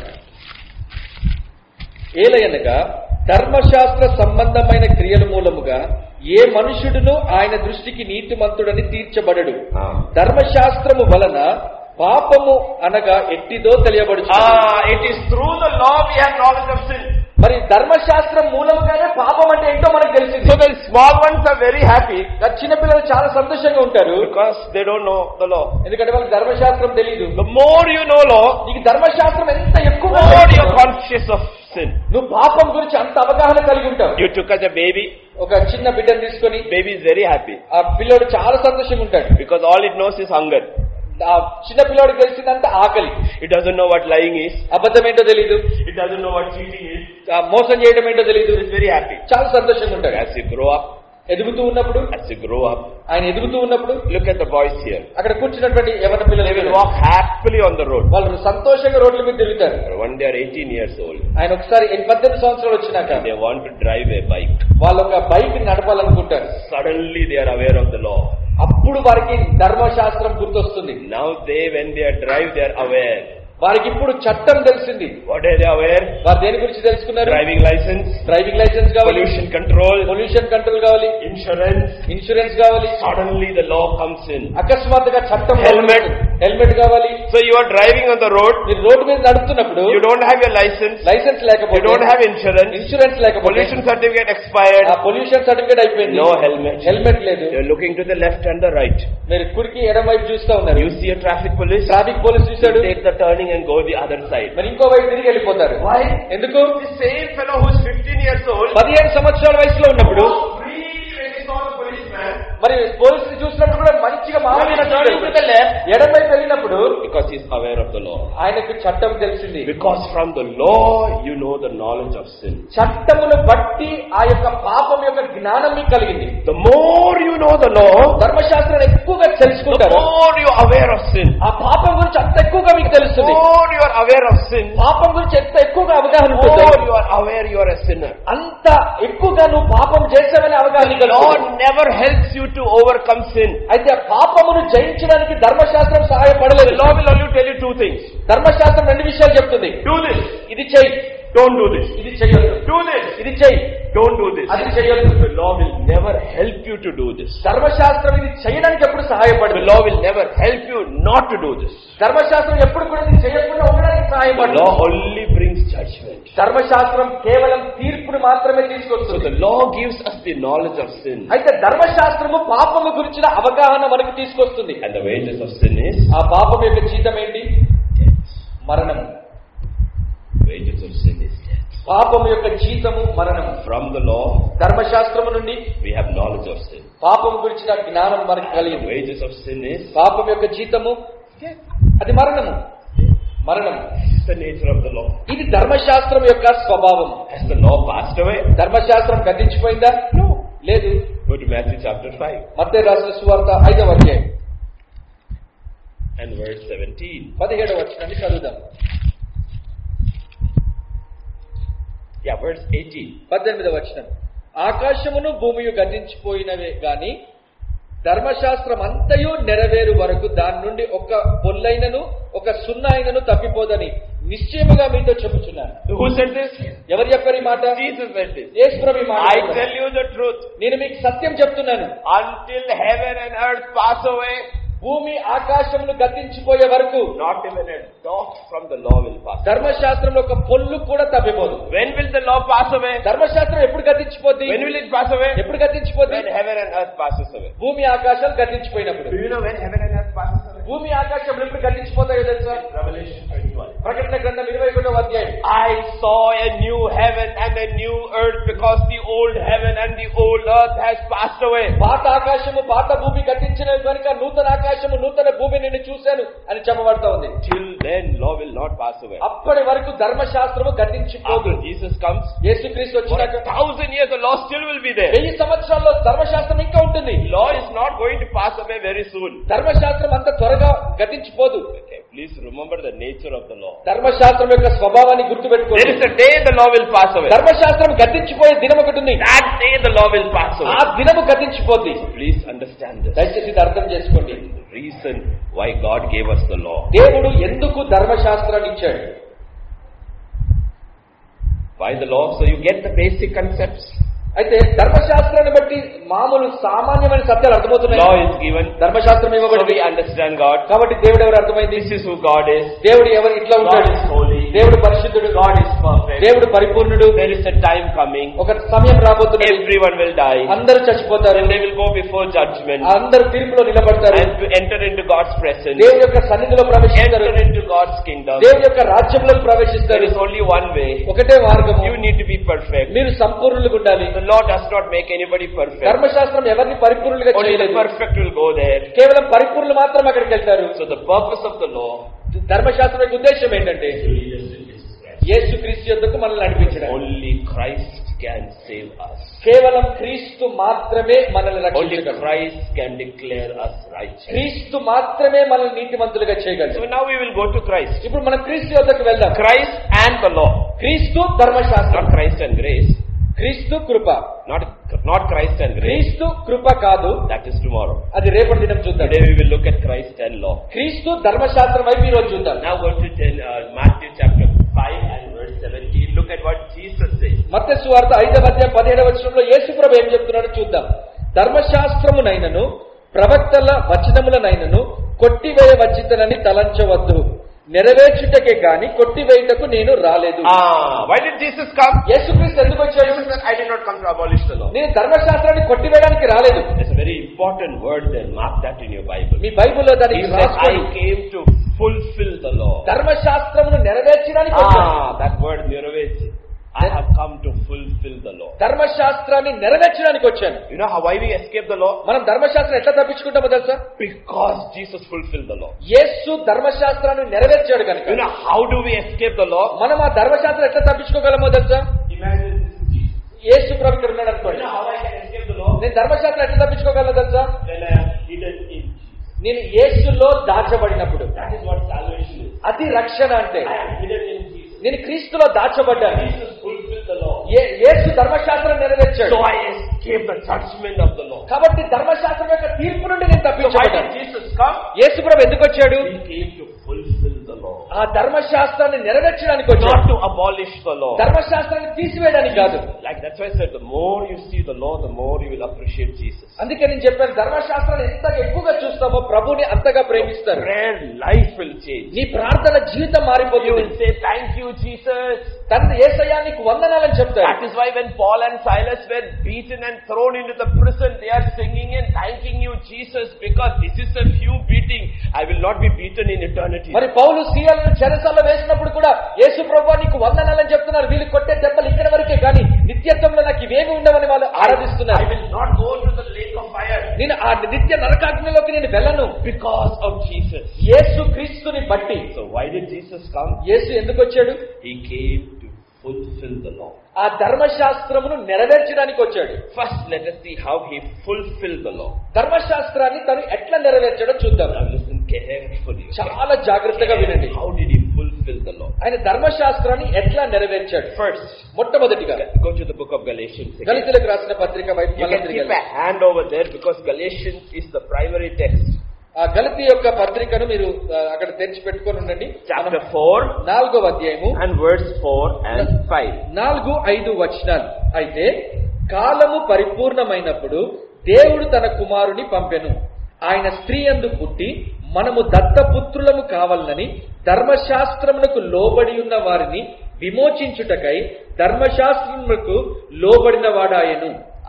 ఏలయనగా ధర్మశాస్త్ర సంబంధమైన క్రియల మూలముగా ఏ మనుషుడును ఆయన దృష్టికి నీతిమంతుడని తీర్చబడడు. ధర్మశాస్త్రము వలన పాపము అనగా ఎట్టిదో తెలియబడుచు. It is through the law we have knowledge of sin. మరి ధర్మశాస్త్రం మూలముగానే పాపం అంటే ఏంటో మనకు తెలిసింది. So the small ones are very happy. చిన్న పిల్లలు చాలా సంతోషంగా ఉంటారు. Because they don't know the law. ఎందుకంటే వాళ్ళకి ధర్మశాస్త్రం తెలీదు. The more you know law, నీకు ధర్మశాస్త్రం ఎంత ఎక్కువ, more you are conscious of sin. నువ్వు పాపం గురించి అంత అవగాహన కలిగి ఉంటావు. You took as a baby. ఒక చిన్న బిడ్డను తీసుకొని, Baby is very happy. ఆ పిల్లోడు చాలా సంతోషంగా ఉంటాడు. Because all it knows is hunger. ఆ చిన్న పిల్లోడికి తెలిసిందంటే ఆకలి. It doesn't know what lying is. అబద్ధం ఏంటో తెలీదు. It doesn't know what cheating is. మోసం చేయడం ఏంటో తెలీదు. It is very happy. చాలా సంతోషంగా ఉంటాడు. As you grow up, ఎదుగుతూ ఉన్నప్పుడు, as you grow up, ఆయన ఎదుగుతూ ఉన్నప్పుడు, look at the boys here. అక్కడ కూర్చున్నటువంటి యవన పిల్లలు They will walk happily on the road. వాళ్ళు సంతోషంగా రోడ్ల మీద తిరుగుతారు. One day are 18 years old. ఆయన ఒకసారి 18 సంవత్సరాలు వచ్చినాక They want to drive a bike. వాళ్ళు ఒక బైక్ నడపాలనుకుంటారు. Suddenly they are aware of the law. అప్పుడు వారికి ధర్మశాస్త్రం గుర్తొస్తుంది. Now when they drive, they are aware. వారికి ఇప్పుడు చట్టం తెలిసింది. What are they aware? వారు దేని గురించి తెలుసుకున్నారు? Driving license కావాలి, పొల్యూషన్ కంట్రోల్ కావాలి, ఇన్సూరెన్స్ కావాలి. Suddenly the law comes in. అకస్మాత్తుగా చట్టం. హెల్మెట్ కావాలి. So you are driving on the road. మీరు రోడ్డు మీద నడుస్తున్నప్పుడు you don't have your license లేకపోతే, you don't have ఇన్సూరెన్స్ లేకపోతే, pollution certificate expired, ఆ పొల్యూషన్ సర్టిఫికేట్ అయిపోయింది, no హెల్మెట్ లేదు. You are looking to the left and the right. మీరు కుడికి ఎడమ వైపు చూస్తా ఉన్నారు. You see a traffic police చూశాడు, take the turning and go the other side. మరి ఇంకో వైపు తిరిగి వెళ్ళిపోతారు. Why? ఎందుకు? The same fellow who is 15 years old, 15 సంవత్సరాల వయసులో ఉన్నప్పుడు మరి పోలీసులు చూసినప్పుడు కూడా మంచిగా ఎడమ వైపు వెళ్ళినప్పుడు, because he is aware of the law. ఆయనకు చట్టం తెలిసింది. Because from the law you know the knowledge of sin. చట్టమును బట్టి ఆ యొక్క పాపం యొక్క జ్ఞానం మీకు కలిగింది. The more you know the law, ధర్మశాస్త్రాన్ని ఎక్కువగా తెలుసుకుంటారు, the more you are aware of sin. ఆ పాపం గురించి అంత ఎక్కువగా మీకు తెలుస్తుంది. The more you are aware of sin, పాపం గురించి ఎంత ఎక్కువగా అవగాహన the ఉంటుంది, more you are aware you are a sinner. అంత ఎక్కువగా నువ్వు పాపం చేసావని అవగాహన. The law never helps you to overcome sin. అయితే ఆ పాపమును జయించడానికి ధర్మశాస్త్రం సహాయపడలేదు. The law will only tell you two things. ధర్మశాస్త్రం 2 విషయాలు చెప్తుంది. Do this, ఇది చెయ్యి, don't do this. ఇది చెయ్యొద్దు. Do this, ఇది చెయ్యి, don't do this. అది చెయ్యొద్దు. The law will never help you to do this. ధర్మశాస్త్రం ఇది చేయడానికి ఎప్పుడు The సహాయపడదు. law will never help you not to do this. ధర్మశాస్త్రం ఎప్పుడు కూడా ఇది చేయకుండా ఉండడానికి The సహాయపడదు. law only brings judgment. ధర్మశాస్త్రం కేవలం తీర్పును మాత్రమే So తీసుకొస్తుంది. the law gives us the knowledge of sin. అయితే ధర్మశాస్త్రము పాపము గురించిన అవగాహన మనకు తీసుకొస్తుంది. And the wages of sin is ఆ పాపం యొక్క జీతం ఏంటి? మరణం. wages of sin is death. పాపము యొక్క జీతము మరణం. From the law ధర్మశాస్త్రము నుండి we have knowledge of sin. పాపం గురించిన జ్ఞానం మనకు The కలిగింది. wages of sin is పాపం యొక్క జీతము అది మరణము. మరణం. It's the nature of the law. ఇది ధర్మశాస్త్రం యొక్క స్వభావం. Has the law passed away? ధర్మశాస్త్రం గతించిపోయిందా? లేదు. Go to Matthew chapter 5 మత్తయి రాసిన సువార్త 5వ అధ్యాయం and verse 17. 17వ వచనాన్ని చదువుదాం. Yeah, verse 18. 18వ వచనం. ఆకాశమును భూమియు గతించిపోయినవే గాని ధర్మశాస్త్రం అంతయు నెరవేరు వరకు దాని నుండి ఒక పొల్లైనను ఒక సున్నాయినను తప్పిపోదని నిశ్చయముగా మీతో చెప్పుచున్నాను. Who said this? ఎవరు చెప్పారు ఈ మాట? Jesus said this. యేసు ప్రభు ఈ మాట I చెప్పారు. tell you the truth. నేను మీకు సత్యం చెప్తున్నాను. Until heaven and earth pass away, భూమి ఆకాశమును గతించిపోయే వరకు not even a dot from the law will pass. ధర్మశాస్త్రంలో ఒక పొల్లు కూడా తప్పిపోదు. When will the law pass away? ధర్మశాస్త్రం ఎప్పుడు గతించిపోద్ది? When will it pass away? ఎప్పుడు గతించిపోద్ది? When heaven and earth passes away. భూమి ఆకాశాలు గతించిపోయినప్పుడు. Do you know when heaven and earth passes away? భూమి ఆకాశం ఎప్పుడు గతించిపోతాయో తెలుసా? Revelation 21. ప్రకటన గ్రంథం 21వ అధ్యాయం. I saw a new heaven and a new earth because the old heaven and the old earth has passed away. పాత ఆకాశము పాత భూమి గతించిన కనుక నూతన ఆకాశము నూతన భూమి నేను చూశాను అని చెప్పబడతా ఉంది. Till then law will not pass away. అప్పటి వరకు ధర్మశాస్త్రము గతించిపోదు. After Jesus comes, యేసుక్రీస్తు for వచ్చినాక 1000 years the law still will be there. 1000 సంవత్సరాల్లో ధర్మశాస్త్రం ఇంకా ఉంటుంది. Law is not going to pass away very soon. ధర్మశాస్త్రం అంత త్వరగా గతించిపోదు. Okay, please remember the nature of the law. ధర్మశాస్త్రం యొక్క స్వభావాన్ని గుర్తుపెట్టుకోండి. There is a day the law will pass away. ధర్మశాస్త్రం గతించిపోయే దినం ఒకటి ఉంది. That day the law will pass away. ఆ దినము గతించిపోద్ది. Please understand this. దయచేసి ఇది అర్థం చేసుకోండి. The reason why God gave us the law. దేవుడు ఎందుకు ధర్మశాస్త్రాన్ని ఇచ్చాడు? Why the law? So you get the basic concepts. అయితే ధర్మశాస్త్రాన్ని బట్టి మామూలు సామాన్యమైన సత్యాలు అర్థమవుతున్నాయి. Law is given. ధర్మశాస్త్రం So ఇవ్వబడింది. we understand God. కాబట్టి దేవుడు ఎవరు అర్థమైంది? This is who God is. దేవుడు ఎవరు ఇట్లా ఉంటాడు? God is holy. దేవుడు పరిశుద్ధుడు. God is perfect. దేవుడు పరిపూర్ణుడు. There is a time coming. ఒక సమయం రాబోతున్నది. Everyone will die. అందరూ చచ్చిపోతారు. And they will go before judgment. అందరూ తీర్పులో నిలబడతారు. And to enter into God's presence. దేవుడి యొక్క సన్నిధిలో ప్రవేశిస్తారు. Enter into God's kingdom. దేవుడి యొక్క రాజ్యంలో There ప్రవేశిస్తారు. is only one way. ఒకటే మార్గము. You need to be perfect. మీరు సంపూర్ణులుగా ఉండాలి. The law does not make anybody perfect. ధర్మశాస్త్రం ఎవరిని పరిపూర్ణులుగా Only the చేయలేదు. perfect will go there. కేవలం పరిపూర్ణులు మాత్రం అక్కడికి వెళ్తారు. So the purpose of the law ధర్మశాస్త్రం యొక్క ఉద్దేశం ఏంటంటే యేసుక్రీస్తు యొద్దకు మనల్ని నడిపించడానికి. Only Christ can save us. కేవలం క్రీస్తు మాత్రమే మనల్ని Only రక్షించగలడు. Christ can declare us righteous. క్రీస్తు మాత్రమే మనల్ని నీతిమంతులుగా చేయగలడు. So now we will go to Christ. ఇప్పుడు మనం క్రీస్తు యొద్దకు వెళ్దాం. Christ and the law. క్రీస్తు ధర్మశాస్త్రం. Not Christ and grace. క్రీస్తు కృప. Not Christ and grace. క్రీస్తు కృప కాదు, That is tomorrow. అది రేపటి దినం చూద్దాం. Today we will look at Christ and law. క్రీస్తు ధర్మశాస్త్రం వైపు ఈ రోజు చూద్దాం. Now go to Matthew chapter 5 and verse 17. Look at what Jesus says. మత్తయి సువార్త 5వ అధ్యాయం 17వ వచనంలో యేసుప్రభు ఏం చెప్తున్నాడో చూద్దాం. ధర్మశాస్త్రమునైనను ప్రవక్తల వచనములనైనను కొట్టివేయవచ్చితనని తలంచవద్దు, నెరవేర్చుటకే గాని కొట్టివేయుటకు నేను రాలేదు. Why did Jesus come? యేసుక్రీస్తు ఎందుకు వచ్చాడు? Jesus said, I did not come to abolish the law. నేను ధర్మశాస్త్రాన్ని కొట్టివేయడానికి రాలేదు. It's a very important word there. Mark that in your Bible. మీ బైబిల్లో దానికి He said, రాసుకోండి. I came to fulfill the law. ధర్మశాస్త్రమును నెరవేర్చడానికి వచ్చాను. That word nirvechi. I have come to fulfill the law. ధర్మశాస్త్రాన్ని నెరవేర్చడానికి వచ్చాను. You know how why we escape the law? మనం ధర్మశాస్త్రం ఎట్లా తప్పించుకుంటామో తెలుసా? Because Jesus fulfilled the law. యేసు ధర్మశాస్త్రాన్ని నెరవేర్చాడు కనుక. You know how do we escape the law? మనం ఆ ధర్మశాస్త్రం ఎట్లా తప్పించుకోగలమో తెలుసా? Imagine this is Jesus. యేసు ప్రభు ఇక్కడ ఉన్నాడు You అనుకోండి. know how I can escape the law? నేను ధర్మశాస్త్రం ఎట్లా తప్పించుకోగలను తెలుసా? When I am hidden in Jesus. నేను యేసులో దాచబడినప్పుడు. That is what salvation is. అది రక్షణ అంటే. I am hidden in Jesus. నేను క్రీస్తులో దాచబడ్డాను. Jesus fulfilled the law. యేసు ధర్మశాస్త్రం నెరవేర్చాడు. So I escape the judgment of the law. కాబట్టి ధర్మశాస్త్రం యొక్క తీర్పు నుండి నేను So why తప్పించబడ్డాను. did Jesus come? యేసు ప్రభు ఎందుకు వచ్చాడు? He came to fulfill the law. ఆ ధర్మశాస్త్రాన్ని నెరవేర్చడానికి Not వచ్చాడు. to abolish the law. ధర్మశాస్త్రాన్ని తీసివేయడానికి కాదు. Like that's why I said the more you see the law, the more you will appreciate Jesus. అందుకే నేను చెప్పాను, ధర్మశాస్త్రాన్ని ఎంత ఎక్కువగా చూస్తామో ప్రభుని అంతగా ప్రేమిస్తారు. Prayer life will change. నీ ప్రార్థన జీవితం You మారిపోతుంది. will say, thank you, Jesus. తండ్రి యేసయ్యా నీకు వందనాలని చెప్తారు. That is why when Paul and Silas were beaten and thrown into the prison, they are singing and thanking you, Jesus, because this is a few beating. I will not be beaten in eternity. మరి పౌలు సీలను చెరసాలలో వేసినప్పుడు కూడా యేసు ప్రభువా నీకు వందనాలని చెప్తున్నారు. వీళ్ళు కొట్టే దెబ్బలు ఇక్కడ వరకే కానీ నిత్యత్వంలో నాకు ఇవేమి ఉండవని వాళ్ళు I ఆరాధిస్తున్నారు. will not go to the lake of fire నేను ఆ నిత్య నరకాగ్నిలోకి నేను వెళ్ళను because of Jesus. యేసు క్రీస్తుని బట్టి. So why did Jesus come? యేసు ఎందుకు వచ్చాడు? He came to fulfill the law. ఆ ధర్మశాస్త్రమును నెరవేర్చడానికి వచ్చాడు. First, let us see how he fulfilled the law. ధర్మశాస్త్రాన్ని తను ఎట్లా నెరవేర్చాడో చూద్దాం. Now listen carefully. చాలా జాగ్రత్తగా వినండి. How did he fulfill the law? ఆయన ధర్మశాస్త్రాన్ని ఎట్లా నెరవేర్చాడు? First, మొట్టమొదటిగా go to the book of Galatians. Again. గళితీయులకు రాసిన పత్రిక వైపు You can keep a hand over there because Galatians is the primary text. ఆ గళితీ యొక్క పత్రికను మీరు అక్కడ తెరిచి పెట్టుకొని ఉండండి. Chapter 4 4వ అధ్యాయము and verse 4 and 5. 4-5 వచనాలు. అయితే కాలము పరిపూర్ణమైనప్పుడు దేవుడు తన కుమారుని పంపెను. ఆయన స్త్రీ యందు పుట్టి మనము దత్తపుత్రులము కావాలని ధర్మశాస్త్రమునకు లోబడి ఉన్న వారిని విమోచించుటకై ధర్మశాస్త్రమునకు లోబడిన వాడాయను.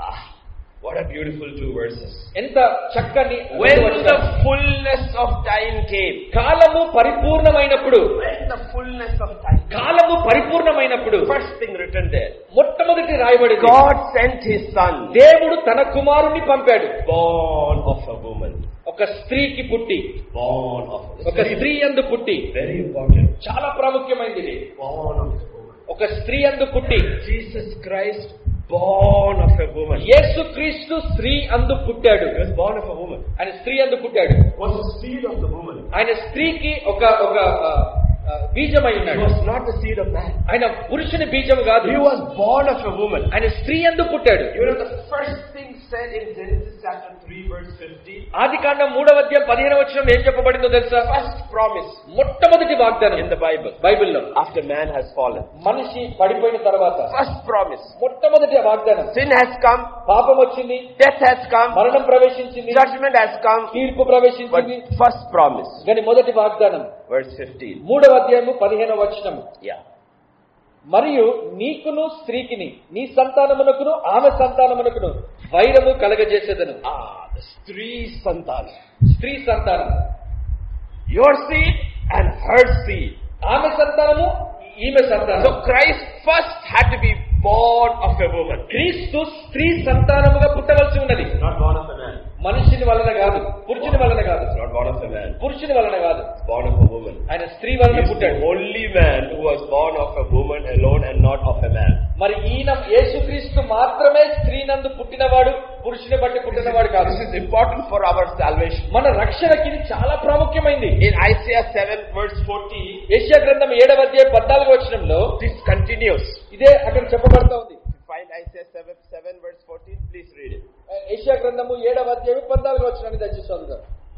What a beautiful two verses. ఎంత చక్కని When the fullness of time came. కాలము పరిపూర్ణమైనప్పుడు. When the fullness of time. కాలము పరిపూర్ణమైనప్పుడు. First thing written there. మొట్టమొదటి రాయబడింది. God sent his son. దేవుడు తన కుమారుని పంపాడు. Born of a woman. ఒక స్త్రీకి పుట్టి. Born of a ఒక స్త్రీ యందు పుట్టి. Very important. చాలా ప్రాముఖ్యమైనది. Born of a woman. ఒక స్త్రీ యందు పుట్టి. Jesus Christ born of a woman. యేసుక్రీస్తు స్త్రీ అందు పుట్టాడు. He was born of a woman. ఆయన స్త్రీ అందు పుట్టాడు. Was the seed of the woman. ఆయన స్త్రీకి ఒక బీజమై He ఉన్నాడు. was not the seed of man. ఆయన పురుషుని బీజం కాదు. He was born of a woman. ఆయన స్త్రీ అందు పుట్టాడు. You know the first thing said in Genesis chapter 3 verse 15. ఆదికాండం 3వ అధ్యాయం 15వ వచనం ఏం చెప్పబడిందో తెలుసా? First promise మొట్టమొదటి వాగ్దానం in the Bible. బైబిల్లో. After man has fallen. మనిషి పడిపోయిన తర్వాత First promise. మొట్టమొదటి వాగ్దానం. Sin has come. పాపం వచ్చింది. Death has come. మరణం ప్రవేశించింది. Judgment has come. తీర్పు But ప్రవేశించింది. first promise. కానీ మొదటి వాగ్దానం Verse 15. 3వ అధ్యాయము 15వ వచనం. Yeah. మరియు నీకును స్త్రీకిని నీ సంతానమునకును ఆమె సంతానమునకును వైరము కలగజేసేదను. The stree santan. స్త్రీ సంతానం. Your seed and her seed. ఆమె సంతానము ఈమె సంతానం. So Christ first had to be born of a woman. క్రీస్తు స్త్రీ సంతానముగా పుట్టవలసి ఉన్నది. Not born of a man. మనిషిని వలన కాదు, పురుషుని వలన కాదు. It's not born of a man. పురుషుని వలన కాదు, It's born of a woman. ఆయన స్త్రీ వలన He's the పుట్టాడు. only man who was born of a woman alone and not of a man. మరి ఈయన యేసుక్రీస్తు మాత్రమే స్త్రీ నందు పుట్టినవాడు, పురుషుని బట్టి పుట్టినవాడు కాదు. This is important for our salvation. మన రక్షణకి ఇది చాలా ప్రాముఖ్యమైంది. In Isaiah 7 verse 40, యెషయా గ్రంథం 7వ అధ్యాయం 14వ వచనంలో this continues. ఇదే అక్కడ చెప్పబడతా ఉంది. Find Isaiah 7 verse 14, please read it. యెషయా గ్రంథము 7వ అధ్యాయం 14వ వచనాన్ని దయచేసి చదువుదాం.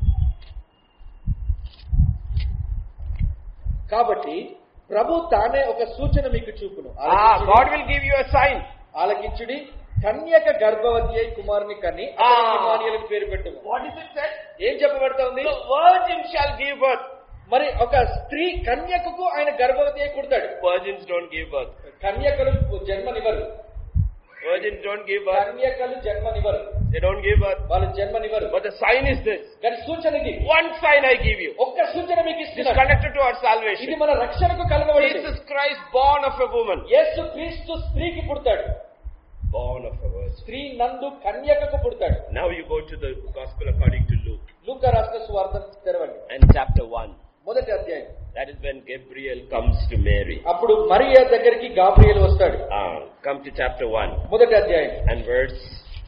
కాబట్టి ప్రభు తానే ఒక సూచన మీకు చూపును. God will give you a sign. ఆలకించుడి, కన్యక గర్భవతి అయి కుమారుని కని ఇమ్మానుయేలుకు పేరు పెట్టుము. What is it said? ఏం చెప్పబడతా ఉంది? The virgin shall give birth. మరి ఒక స్త్రీ కన్యకకు ఆయన గర్భవతి అయి పుడతాడు. Virgins don't give birth. కన్యకలు జన్మనివ్వరు. Virgins don't give birth. కన్యకలు జన్మనివ్వరు. They don't give birth. వాళ్ళు జన్మనివ్వరు. But the sign is this. కానీ సూచన ఇది. One sign I give you. ఒక్క సూచన మీకు It is ఇస్తున్నాను. connected to our ఇది salvation. మన రక్షణకు కలగబడింది. Jesus Christ born of a woman. యేసు క్రీస్తు స్త్రీకి పుడతాడు. Born of a virgin. స్త్రీ నందు కన్యకకు పుడతాడు. Now you go to the gospel according to Luke. లూకా రాసిన సువార్త తెరవండి. And chapter 1. మొదటి అధ్యాయం. That is when Gabriel comes to Mary. అప్పుడు మరియా దగ్గరికి గాబ్రియేలు వస్తాడు. Come to chapter 1. మొదటి అధ్యాయం. And verse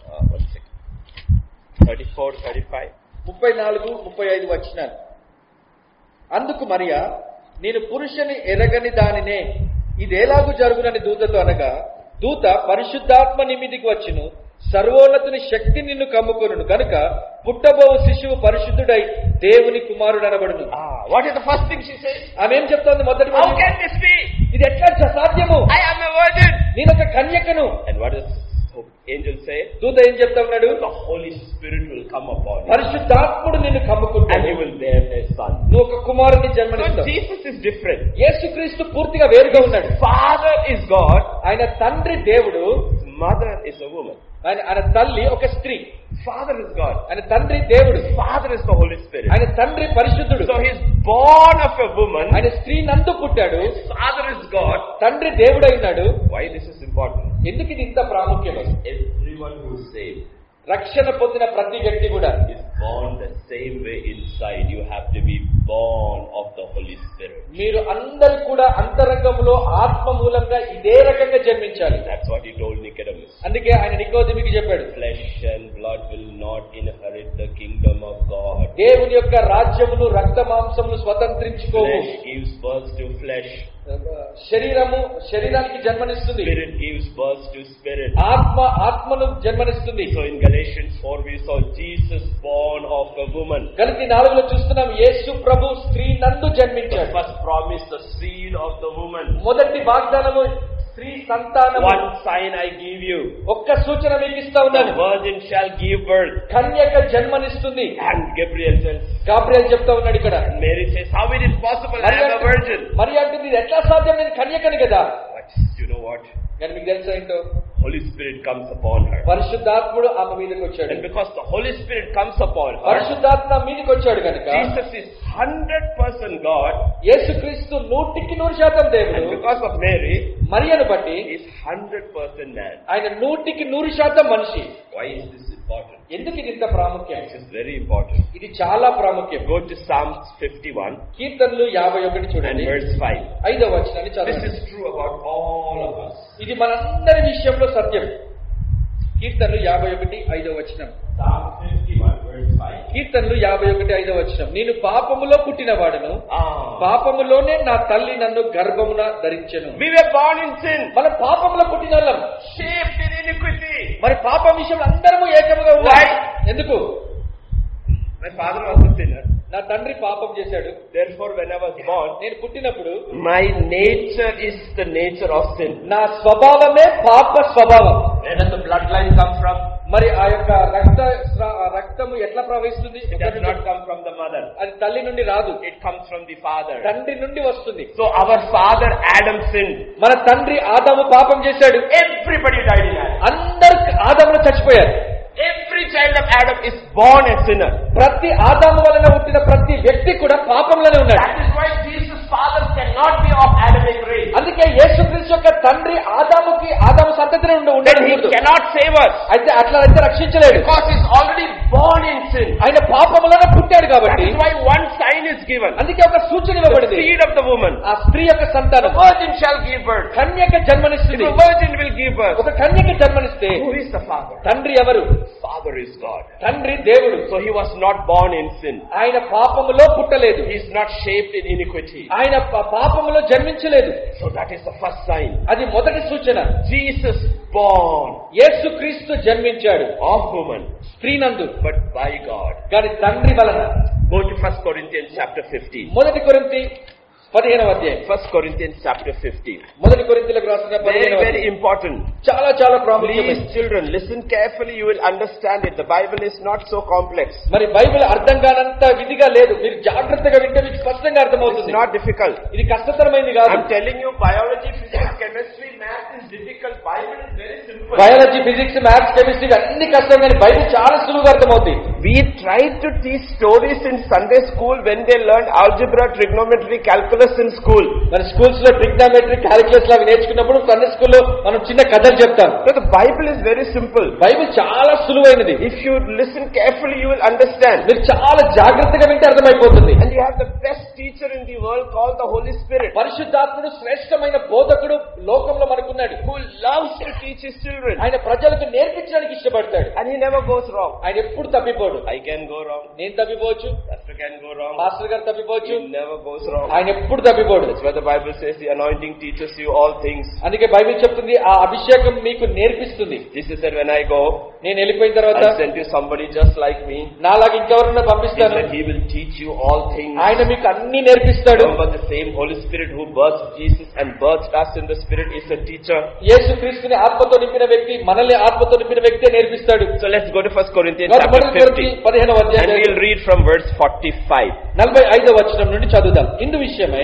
34, 35. 34, 35 వచనాలు. అందుకు మరియా, నేను పురుషుని ఎరగని దానినే, ఇదేలాగు జరుగునని దూతతో అనగా, దూత పరిశుద్ధాత్మ నీ మీదికి వచ్చును, సర్వోన్నతుని శక్తి నిన్ను కమ్ముకొనును గనుక పుట్టబోవు శిశువు పరిశుద్ధుడై దేవుని కుమారుడు అనబడును. What is the first thing she says? ఆమె ఏం చెప్తోంది? మొదటి How can this be? ఇది ఎట్లా సాధ్యము? I am a virgin. నేను ఒక కన్యకను. And what does angel say? దూత ఏం చెప్తా ఉన్నాడు? The Holy Spirit will come upon you. పరిశుద్ధాత్ముడు నిన్ను And కమ్ముకుంటాడు. you will bear a son. నువ్వు ఒక కుమారుని So జన్మనిస్తావు. Jesus is different. యేసుక్రీస్తు పూర్తిగా వేరుగా ఉన్నాడు. Father is God. ఆయన తండ్రి దేవుడు, Mother is a woman. ఆయన తల్లి ఒక స్త్రీ. Father is God. ఆయన తండ్రి దేవుడు. Father is the Holy Spirit. ఆయన తండ్రి పరిశుద్ధుడు. So he is born of a woman. ఆయన స్త్రీ నందు పుట్టాడు. Father is God. తండ్రి దేవుడు అయినాడు. Why this is important? ఎందుకు ఇది ఇంత ప్రాముఖ్యం? Everyone who is saved రక్షణ పొందిన ప్రతి వ్యక్తి కూడా is born the same way inside. You have to be born of the Holy Spirit. మీరు అందరూ కూడా అంతరంగంలో ఆత్మ మూలంగా ఇదే రకంగా జన్మించాలి. That's what he told Nicodemus. అందుకే ఆయన నికోదేముకి చెప్పాడు, Flesh and blood will not inherit the kingdom of God. దేవుని యొక్క రాజ్యమును రక్త మాంసమును స్వతంత్రించుకోవు. Flesh gives birth to flesh. శరీరానికి జన్మనిస్తుంది. Spirit gives birth to spirit. ఆత్మను జన్మనిస్తుంది. So in Galatians 4 we saw Jesus born of a woman. గలతీ 4లో చూస్తున్నాం, యేసు ప్రభు స్త్రీ నందు The జన్మించాడు. first promise, the seed of the woman. మొదటి వాగ్దానము స్త్రీ సంతానము. One sign I give you. ఒక్క సూచన మీకు ఇస్తా The ఉన్నాను, virgin shall give birth. కన్యక జన్మనిస్తుంది. And Gabriel says, గాబ్రియల్ చెప్తా ఉన్నాడు ఇక్కడ. and Mary says, how it is possible? I am a virgin. మరి అంటుంది, ఇది ఎట్లా సాధ్యం? నేను కన్యకని కదా. But you know what? కానీ మీకు తెలుసా ఏంటో? Holy Spirit comes upon her. పరిశుద్ధాత్ముడు ఆమె మీదకి వచ్చాడు. And because the Holy Spirit comes upon her, పరిశుద్ధాత్మ మీదకి వచ్చాడు కనుక Jesus is 100% God. యేసుక్రీస్తు 100% దేవుడు. And because of Mary, మరియను బట్టి he is 100% man. ఆయన 100% మనిషి. Why is this important? ఎందుకు ఇది ఇంత ప్రాముఖ్యం? This is very important. ఇది చాలా ప్రాముఖ్యం. Go to Psalms 51 కీర్తనలు 51 and చూడండి. verse 5. 5వ వచనాన్ని This చదవండి. is true about all of us. ఇది మనందరి విషయంలో సత్యం. కీర్తనలు 51 5వ వచనం. Psalm 51 verse 5. కీర్తనలు 51 5వ వచనం. నేను పాపములో పుట్టినవాడును, పాపములోనే నా తల్లి నన్ను గర్భమున ధరించెను. We were born in sin, మనం పాపములో పుట్టిన వాళ్ళం, shaped in iniquity. మరి పాపం విషయంలో అందరము ఏకముగా ఉన్నాం. ఎందుకు? My father was a sinner. నా తండ్రి పాపం చేశాడు. Therefore, when I was born, నేను పుట్టినప్పుడు my nature is the nature of sin. నా స్వభావమే పాప స్వభావం. Where does the bloodline come from? మరి ఆ యొక్క రక్తము ఎట్లా ప్రవహిస్తుంది? It does not come from the mother. అది తల్లి నుండి రాదు, It comes from the father. తండ్రి నుండి వస్తుంది. So our father Adam sinned. మన తండ్రి ఆదాము పాపం చేశాడు. Everybody died in Adam. అందరు ఆదాములో చచ్చిపోయారు. Every child of Adam is born a sinner. ప్రతి ఆదాము వలన పుట్టిన ప్రతి వ్యక్తి కూడా పాపంలోనే ఉన్నాడు. That is why Jesus' father cannot be of Adamic race. అందుకే యేసుక్రీస్తు యొక్క తండ్రి ఆదాము సంతతిని Then he ఉండకూడదు. cannot save us. అయితే అట్లా అయితే రక్షించలేడు. Because he's already born in sin. ఆయన పాపములను పుట్టాడు That కాబట్టి is why one sign is given. అందుకే ఒక సూచన The ఇవ్వబడింది. seed of the woman. ఆ స్త్రీ యొక్క The సంతానం virgin shall give birth. Kanyaka If జన్మనిస్తుంది. a virgin will give birth, ఒక కన్యక జన్మనిస్తే who is the father? తండ్రి ఎవరు? Father is God. తండ్రి దేవుడు. So he was not born in sin. ఆయన పాపములో పుట్టలేదు. He is not shaped in iniquity. ఆయన పాపములో జన్మించలేదు. So that is the first sign. అది మొదటి సూచన. Jesus born యేసుక్రీస్తు జన్మించాడు of woman, స్త్రీనందు, but by God. కానీ తండ్రి వలన. Go to 1 Corinthians chapter 15. మొదటి కొరింథీ 15వ అధ్యాయం. 1 Corinthians chapter 15. మొదటి కొరింథీలకు రాసిన Very, 15వ very అధ్యాయం. important. చాలా ప్రాముఖ్యమైనది. Please children, listen carefully, you will understand it. The Bible is not so complex. మరి బైబిల్ అర్థం కానంత విధిగా లేదు. మీరు జాగ్రత్తగా వింటే మీకు స్పష్టంగా It's అర్థమవుతుంది. not difficult. ఇది కష్టతరమైనది కాదు. I'm telling you, biology, physics, chemistry, math is difficult. Bible is very simple. Biology, physics, maths, chemistry అన్ని కష్టం, కానీ బైబిల్ చాలా సులువుగా అర్థమవుతుంది. We tried to teach stories in Sunday school when they learned algebra, trigonometry, calculus in school. మన స్కూల్స్ లో ట్రిగ్నామెట్రీ, క్యాలిక్యులస్ లాగా నేర్చుకున్నప్పుడు సండే స్కూల్లో మనం చిన్న కథలు చెప్తాం. So the Bible is very simple. Bible చాలా సులువైనది. If you listen carefully, you will understand. మీరు చాలా జాగ్రత్తగా వింటే అర్థమైపోతుంది. And you have the best teacher in the world called the Holy Spirit, పరిశుద్ధాత్ముడు శ్రేష్టమైన బోధకుడు లోకంలో మనకున్నాడు. who loves to teach his children. ఆయన ప్రజలకు నేర్పించడానికి ఇష్టపడతాడు. And he never goes wrong. ఆయన ఎప్పుడు తప్పిపోడు. I can go wrong. నేను తప్పిపోవచ్చు, Pastor can go wrong. Master గారు తప్పిపోవచ్చు, He never goes wrong. ఆయన ఎప్పుడు తప్పిపోడు. That's why the Bible says the anointing teaches you all things. అందుకే బైబిల్ చెప్తుంది ఆ అభిషేకం మీకు నేర్పిస్తుంది. Jesus said, when I go, నేను వెళ్ళిపోయిన తర్వాత I'll send you somebody just like me. నాలాగా ఇంకెవరన్నా He పంపిస్తాను. said he will teach you all things. ఆయన మీకు అన్ని నేర్పిస్తాడు. Remember, the same Holy Spirit who birthed Jesus and birthed us in the Spirit is a teacher. యేసుక్రీస్తుని ఆత్మతో నింపిన వ్యక్తి మనల్ని ఆత్మతో నింపిన వ్యక్తే నేర్పిస్తాడు. So let's go to 1 Corinthians chapter 15. 15వ And అధ్యాయం we'll read from verse 45. 45వ వచనం నుండి చదువుదాం. ఇందు విషయమై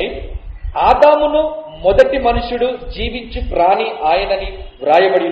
ఆదామును మొదటి మనుషుడు జీవించు ప్రాణి ఆయనని వ్రాయబడి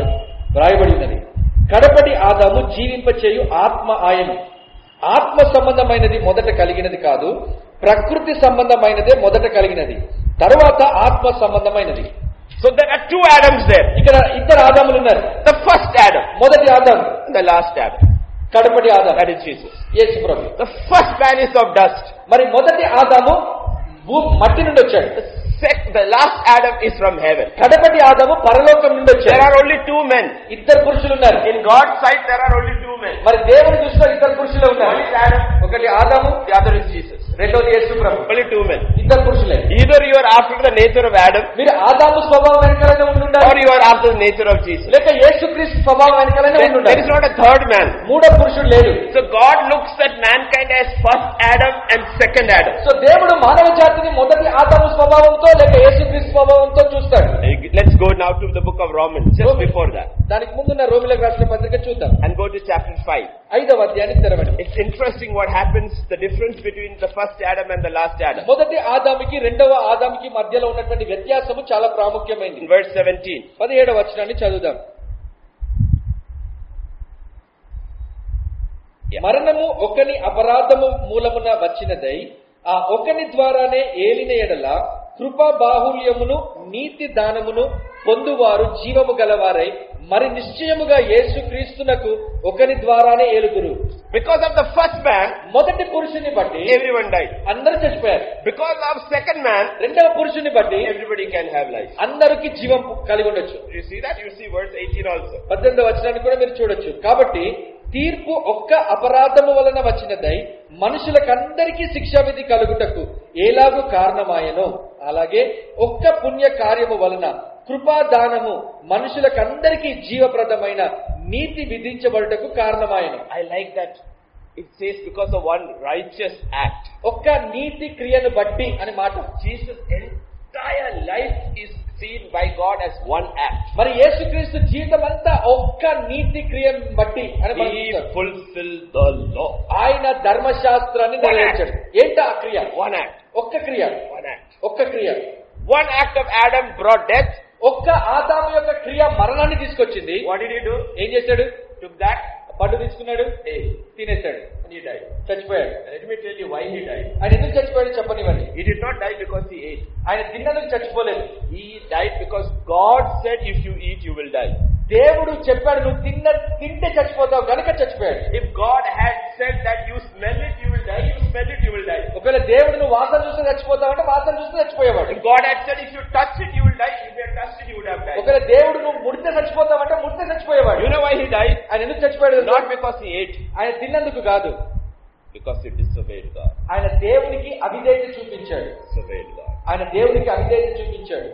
ఉన్నది. కడపటి ఆదాము జీవింపచేయు ఆత్మ ఆయన. ఆత్మ సంబంధమైనది మొదట కలిగినది కాదు, ప్రకృతి సంబంధమైనదే మొదట కలిగినది, తరువాత ఆత్మ సంబంధమైనది. So there are two Adams there. ఇక్కడ ఇద్దరు ఆదాములు ఉన్నారు. The first Adam మొదటి ఆదాము, and the last Adam. కడపటి ఆదాము. That is Jesus. Yesu Prabhu. The first man is of dust. మరి మొదటి ఆదాము మట్టి నుండి వచ్చాడు. The last Adam is from heaven. కడపటి ఆదాము పరలోకం నుండి There వచ్చాడు. are only two men. ఇద్దరు పురుషులు ఉన్నారు. In God's sight, there are only two men. మరి దేవుని దృష్టిలో ఇద్దరు పురుషులే One ఉన్నారు. is Adam, ఒకటి ఆదాము, the other is Jesus. రెండోది యేసు ప్రభు. Only two men. ఇద్దరు పురుషులే. Either you are after the nature of Adam, మీరు ఆదాము స్వభావం వెనకాలనే or ఉండుండాలి, you are after the nature of Jesus. లేక యేసుక్రీస్తు స్వభావం వెనకాలనే There is ఉండుండాలి. not a third man. మూడో పురుషుడు లేడు. So God looks at mankind as first Adam and second Adam. So దేవుడు మానవ జాతిని మొదటి ఆదాము స్వభావంతో లేక యేసుక్రీస్తు స్వభావంతో చూస్తాడు. Let's go now to the book of Romans, just before that. దానికి ముందున్న రోమిలకు రాసిన పత్రిక చూద్దాం. And go to chapter 5. 5వ అధ్యాయానికి తెరవండి. It's interesting what happens, the difference between the first Adam and the last Adam. మొదటి ఆదాముకి రెండవ ఆదాముకి మధ్యలో ఉన్నటువంటి వ్యత్యాసము చాలా ప్రాముఖ్యమైనది. In verse 17. 17వ వచనాన్ని చదువుదాం. మరణము ఒకని అపరాధము మూలమున వచ్చినదై ఆ ఒకని ద్వారానే ఏలిన ఎడల కృపా బాహుల్యమును నీతి దానమును పొందువారు జీవము గలవారై మరి నిశ్చయముగా యేసుక్రీస్తునకు ఒకని ద్వారానే ఏలుగురు. Because of the first man, మొదటి పురుషుని బట్టి everyone died. అందరూ చచ్చిపోయారు. Because of second man, రెండవ పురుషుని బట్టి everybody can have life. అందరికి జీవం కలిగి ఉండొచ్చు. You see that? You see verse 18 also. 18వ వచనాన్ని కూడా మీరు చూడొచ్చు. కాబట్టి తీర్పు ఒక్క అపరాధము వలన వచ్చినదై మనుషులకందరికీ శిక్షావిధి కలుగుటకు ఎలాగూ కారణమాయనో అలాగే ఒక్క పుణ్య కార్యము వలన కృపాదానము మనుషులకందరికీ జీవప్రదమైన నీతి విధించబడుటకు కారణమాయను. I like that. It says because of one righteous act. ఒక్క నీతి క్రియను బట్టి అని మాట. Jesus' entire life is seen by God as one act. మరి యేసుక్రీస్తు జీవితం అంతా ఒక్క నీతి క్రియను బట్టి అని He fulfilled the law. ఆయన ధర్మశాస్త్రాన్ని నెరవేర్చాడు. ఏంట ఆ క్రియ? One act. ఒక్క క్రియ. One act. ఒక్క క్రియ. One act of Adam brought death. ఒక్క ఆదాము యొక్క క్రియ మరణాన్ని తీసుకొచ్చింది. What did he do? ఏం చేశాడు? Took that, పండు తీసుకున్నాడు, తినేశాడు, and he died. చచ్చిపోయాడు. Let me tell you why he died. ఆయన ఎందుకు చచ్చిపోయాడు చెప్పనివ్వండి. He did not die because he ate. ఆయన తిన్నందుకు చచ్చిపోలేదు. He died because God said if you eat, you will die. దేవుడు చెప్పాడు నువ్వు తింటే చచ్చిపోతావు గనుక చచ్చిపోయాడు. If God had said that you smell it, you will die, you smell it, you will die. ఒకవేళ దేవుడు నువ్వు వాసన చూస్తే చచ్చిపోతావు అంటే వాసన చూస్తే చచ్చిపోయేవాడు. If God had said if you touch it, you will die, if you had touched it, you would have died. ఒకవేళ దేవుడు నువ్వు ముడితే చచ్చిపోతావు అంటే ముడితే చచ్చిపోయేవాడు. You know why he died? ఆయన ఎందుకు చచ్చిపోయాడు? Not because he ate. ఆయన తిన్నందుకు కాదు, because he disobeyed God. ఆయన దేవునికి అవిధేయత చూపించాడు. Disobeyed God. ఆయన దేవునికి అవిధేయత చూపించాడు.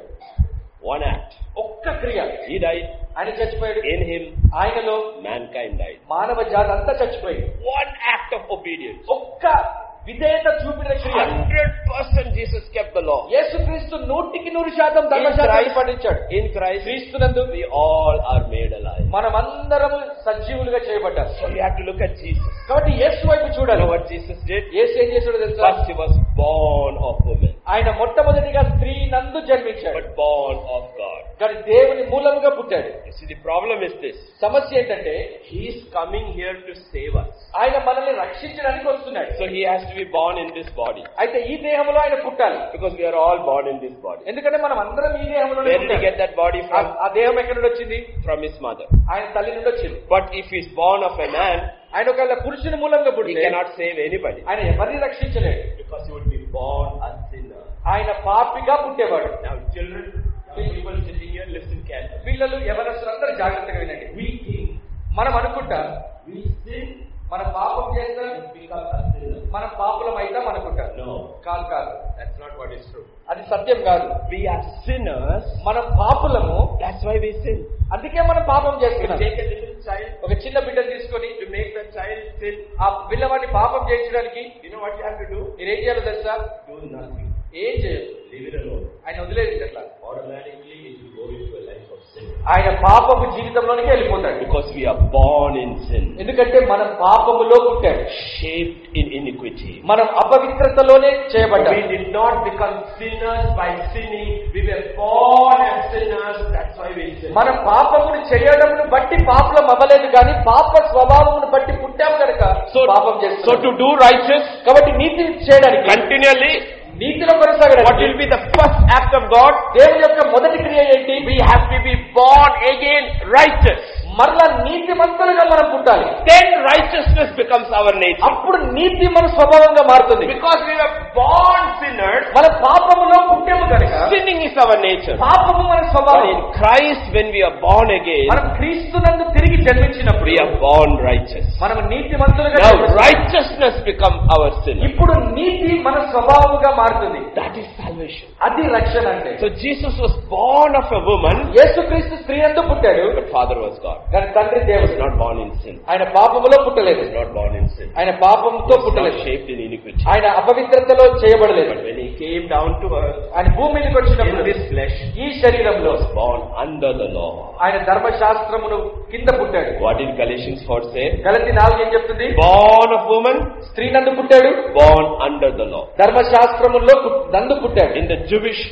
One act. ఒక్క క్రియ. He died. ఆయన చచ్చిపోయాడు. In him, ఆయనలో mankind died. మానవ జాతి అంతా చచ్చిపోయింది. One act of obedience. ఒక్క విధేయత చూపిన క్రియ. 100% Jesus kept the law. యేసుక్రీస్తు 100% ధర్మశాస్త్రాన్ని పాటించాడు. In Christ, క్రీస్తునందు we all are made alive. మనమందరము సజీవులుగా చేయబడ్డారు. So we have to look at Jesus. కాబట్టి యేసు వైపు You చూడాలి. know what Jesus did? యేసు ఏం చేశాడో తెలుసా? First he was born of woman, ఆయన మొట్టమొదటిగా స్త్రీ నందు జన్మించాడు. but born of God. కానీ దేవుని మూలముగా పుట్టాడు. You see, the problem is this. సమస్య ఏంటంటే He is coming here to save us. ఆయన మనల్ని రక్షించడానికి వస్తున్నాడు. So he has to be born in this body. అయితే ఈ దేహంలో ఆయన పుట్టాలి. Because we are all born in this body. ఎందుకంటే మనం అందరం ఈ దేహంలో Where did he get that body from? ఆ దేహం ఎక్కడి నుండి వచ్చింది? From his mother. ఆయన తల్లి నుండి వచ్చింది. But if he is born of a man, ఆయన ఒకవేళ పురుషుని మూలంగా he పుడితే cannot save anybody. ఆయన ఎవరిని రక్షించలేడు. Because he would be born a sinner. ఆయన పాపిగా పుట్టేవాడు. Now children, people sitting here, listen carefully. పిల్లలు ఎవరస్తులందరూ జాగ్రత్తగా వినండి. We think మనం అనుకుంటా we sin, మన పాపం చేస్తాం become a sinner. మన పాపులం అయితాం అనుకుంటా. No. కాదు. That's not what is true. అది సత్యం కాదు. We are sinners. మనం పాపులము. That's why we sin. అందుకే మనం పాపం You చేస్తున్నాం. take a little child, ఒక చిన్న బిడ్డను తీసుకొని to make the child sin. ఆ పిల్లవాడిని పాపం చేయించడానికి You know what you have to do? మీరేం చేయాలో తెలుసా? Do nothing. ఏం చేయదు. Leave it alone. ఆయన వదిలేదు అట్లా. Automatically it will go into a life of sin. ఆయన పాపపు జీవితంలోనికి వెళ్ళిపోతాడు. Because we are born in sin. ఎందుకంటే మనం పాపములో పుట్టాడు. Shaped in iniquity. మనం అపవిత్రతలోనే చేయబడ్డాం. We did not become sinners by sinning. We were born as sinners. That's why we sin. మనం పాపమును చేయడమును బట్టి పాపలం అవ్వలేదు కానీ పాప స్వభావమును బట్టి పుట్టాము కనుక పాపం So చేస్తాం. to do righteous, కాబట్టి నీతి చేయడానికి continually, నీతిలో what కొనసాగడానికి will be the first act of God? దేవుని యొక్క మొదటి క్రియ ఏంటి? We have to be born again righteous. మరలా నీతిమంతులుగా మనం పుట్టాలి. Then righteousness becomes our nature. అప్పుడు నీతి మన స్వభావంగా మారుతుంది. Because we were born sinners, మన పాపములో పుట్టాము కనుక sinning is our nature. పాపము మన But స్వభావం. in Christ, when we are born again, మనం క్రీస్తునందు తిరిగి జన్మించినప్పుడు we are born righteous. మనం నీతిమంతులుగా Now జన్మిస్తాం. righteousness becomes our sin. ఇప్పుడు నీతి మన స్వభావముగా మారుతుంది. That is salvation. అది రక్షణ అంటే. So Jesus was born of a woman, యేసుక్రీస్తు స్త్రీ నందు పుట్టాడు but father was God. కానీ తండ్రి He was దేవుడు. not born in sin. ఆయన పాపములో పుట్టలేదు. He was not born in sin. ఆయన పాపముతో He was పుట్టలేదు. not shaped in iniquity. ఆయన అపవిత్రతలో చేయబడలేదు. But when he came down to earth, ఆయన భూమి మీదకి in వచ్చినప్పుడు this flesh, ఈ శరీరంలో was born under the law. ఆయన ధర్మశాస్త్రమును కింద పుట్టాడు. What did Galatians 4 say? గలతీ 4 ఏం చెప్తుంది? Born of woman, స్త్రీ నందు పుట్టాడు, born under the law. ధర్మశాస్త్రములో నందు పుట్టాడు. In the Jewish,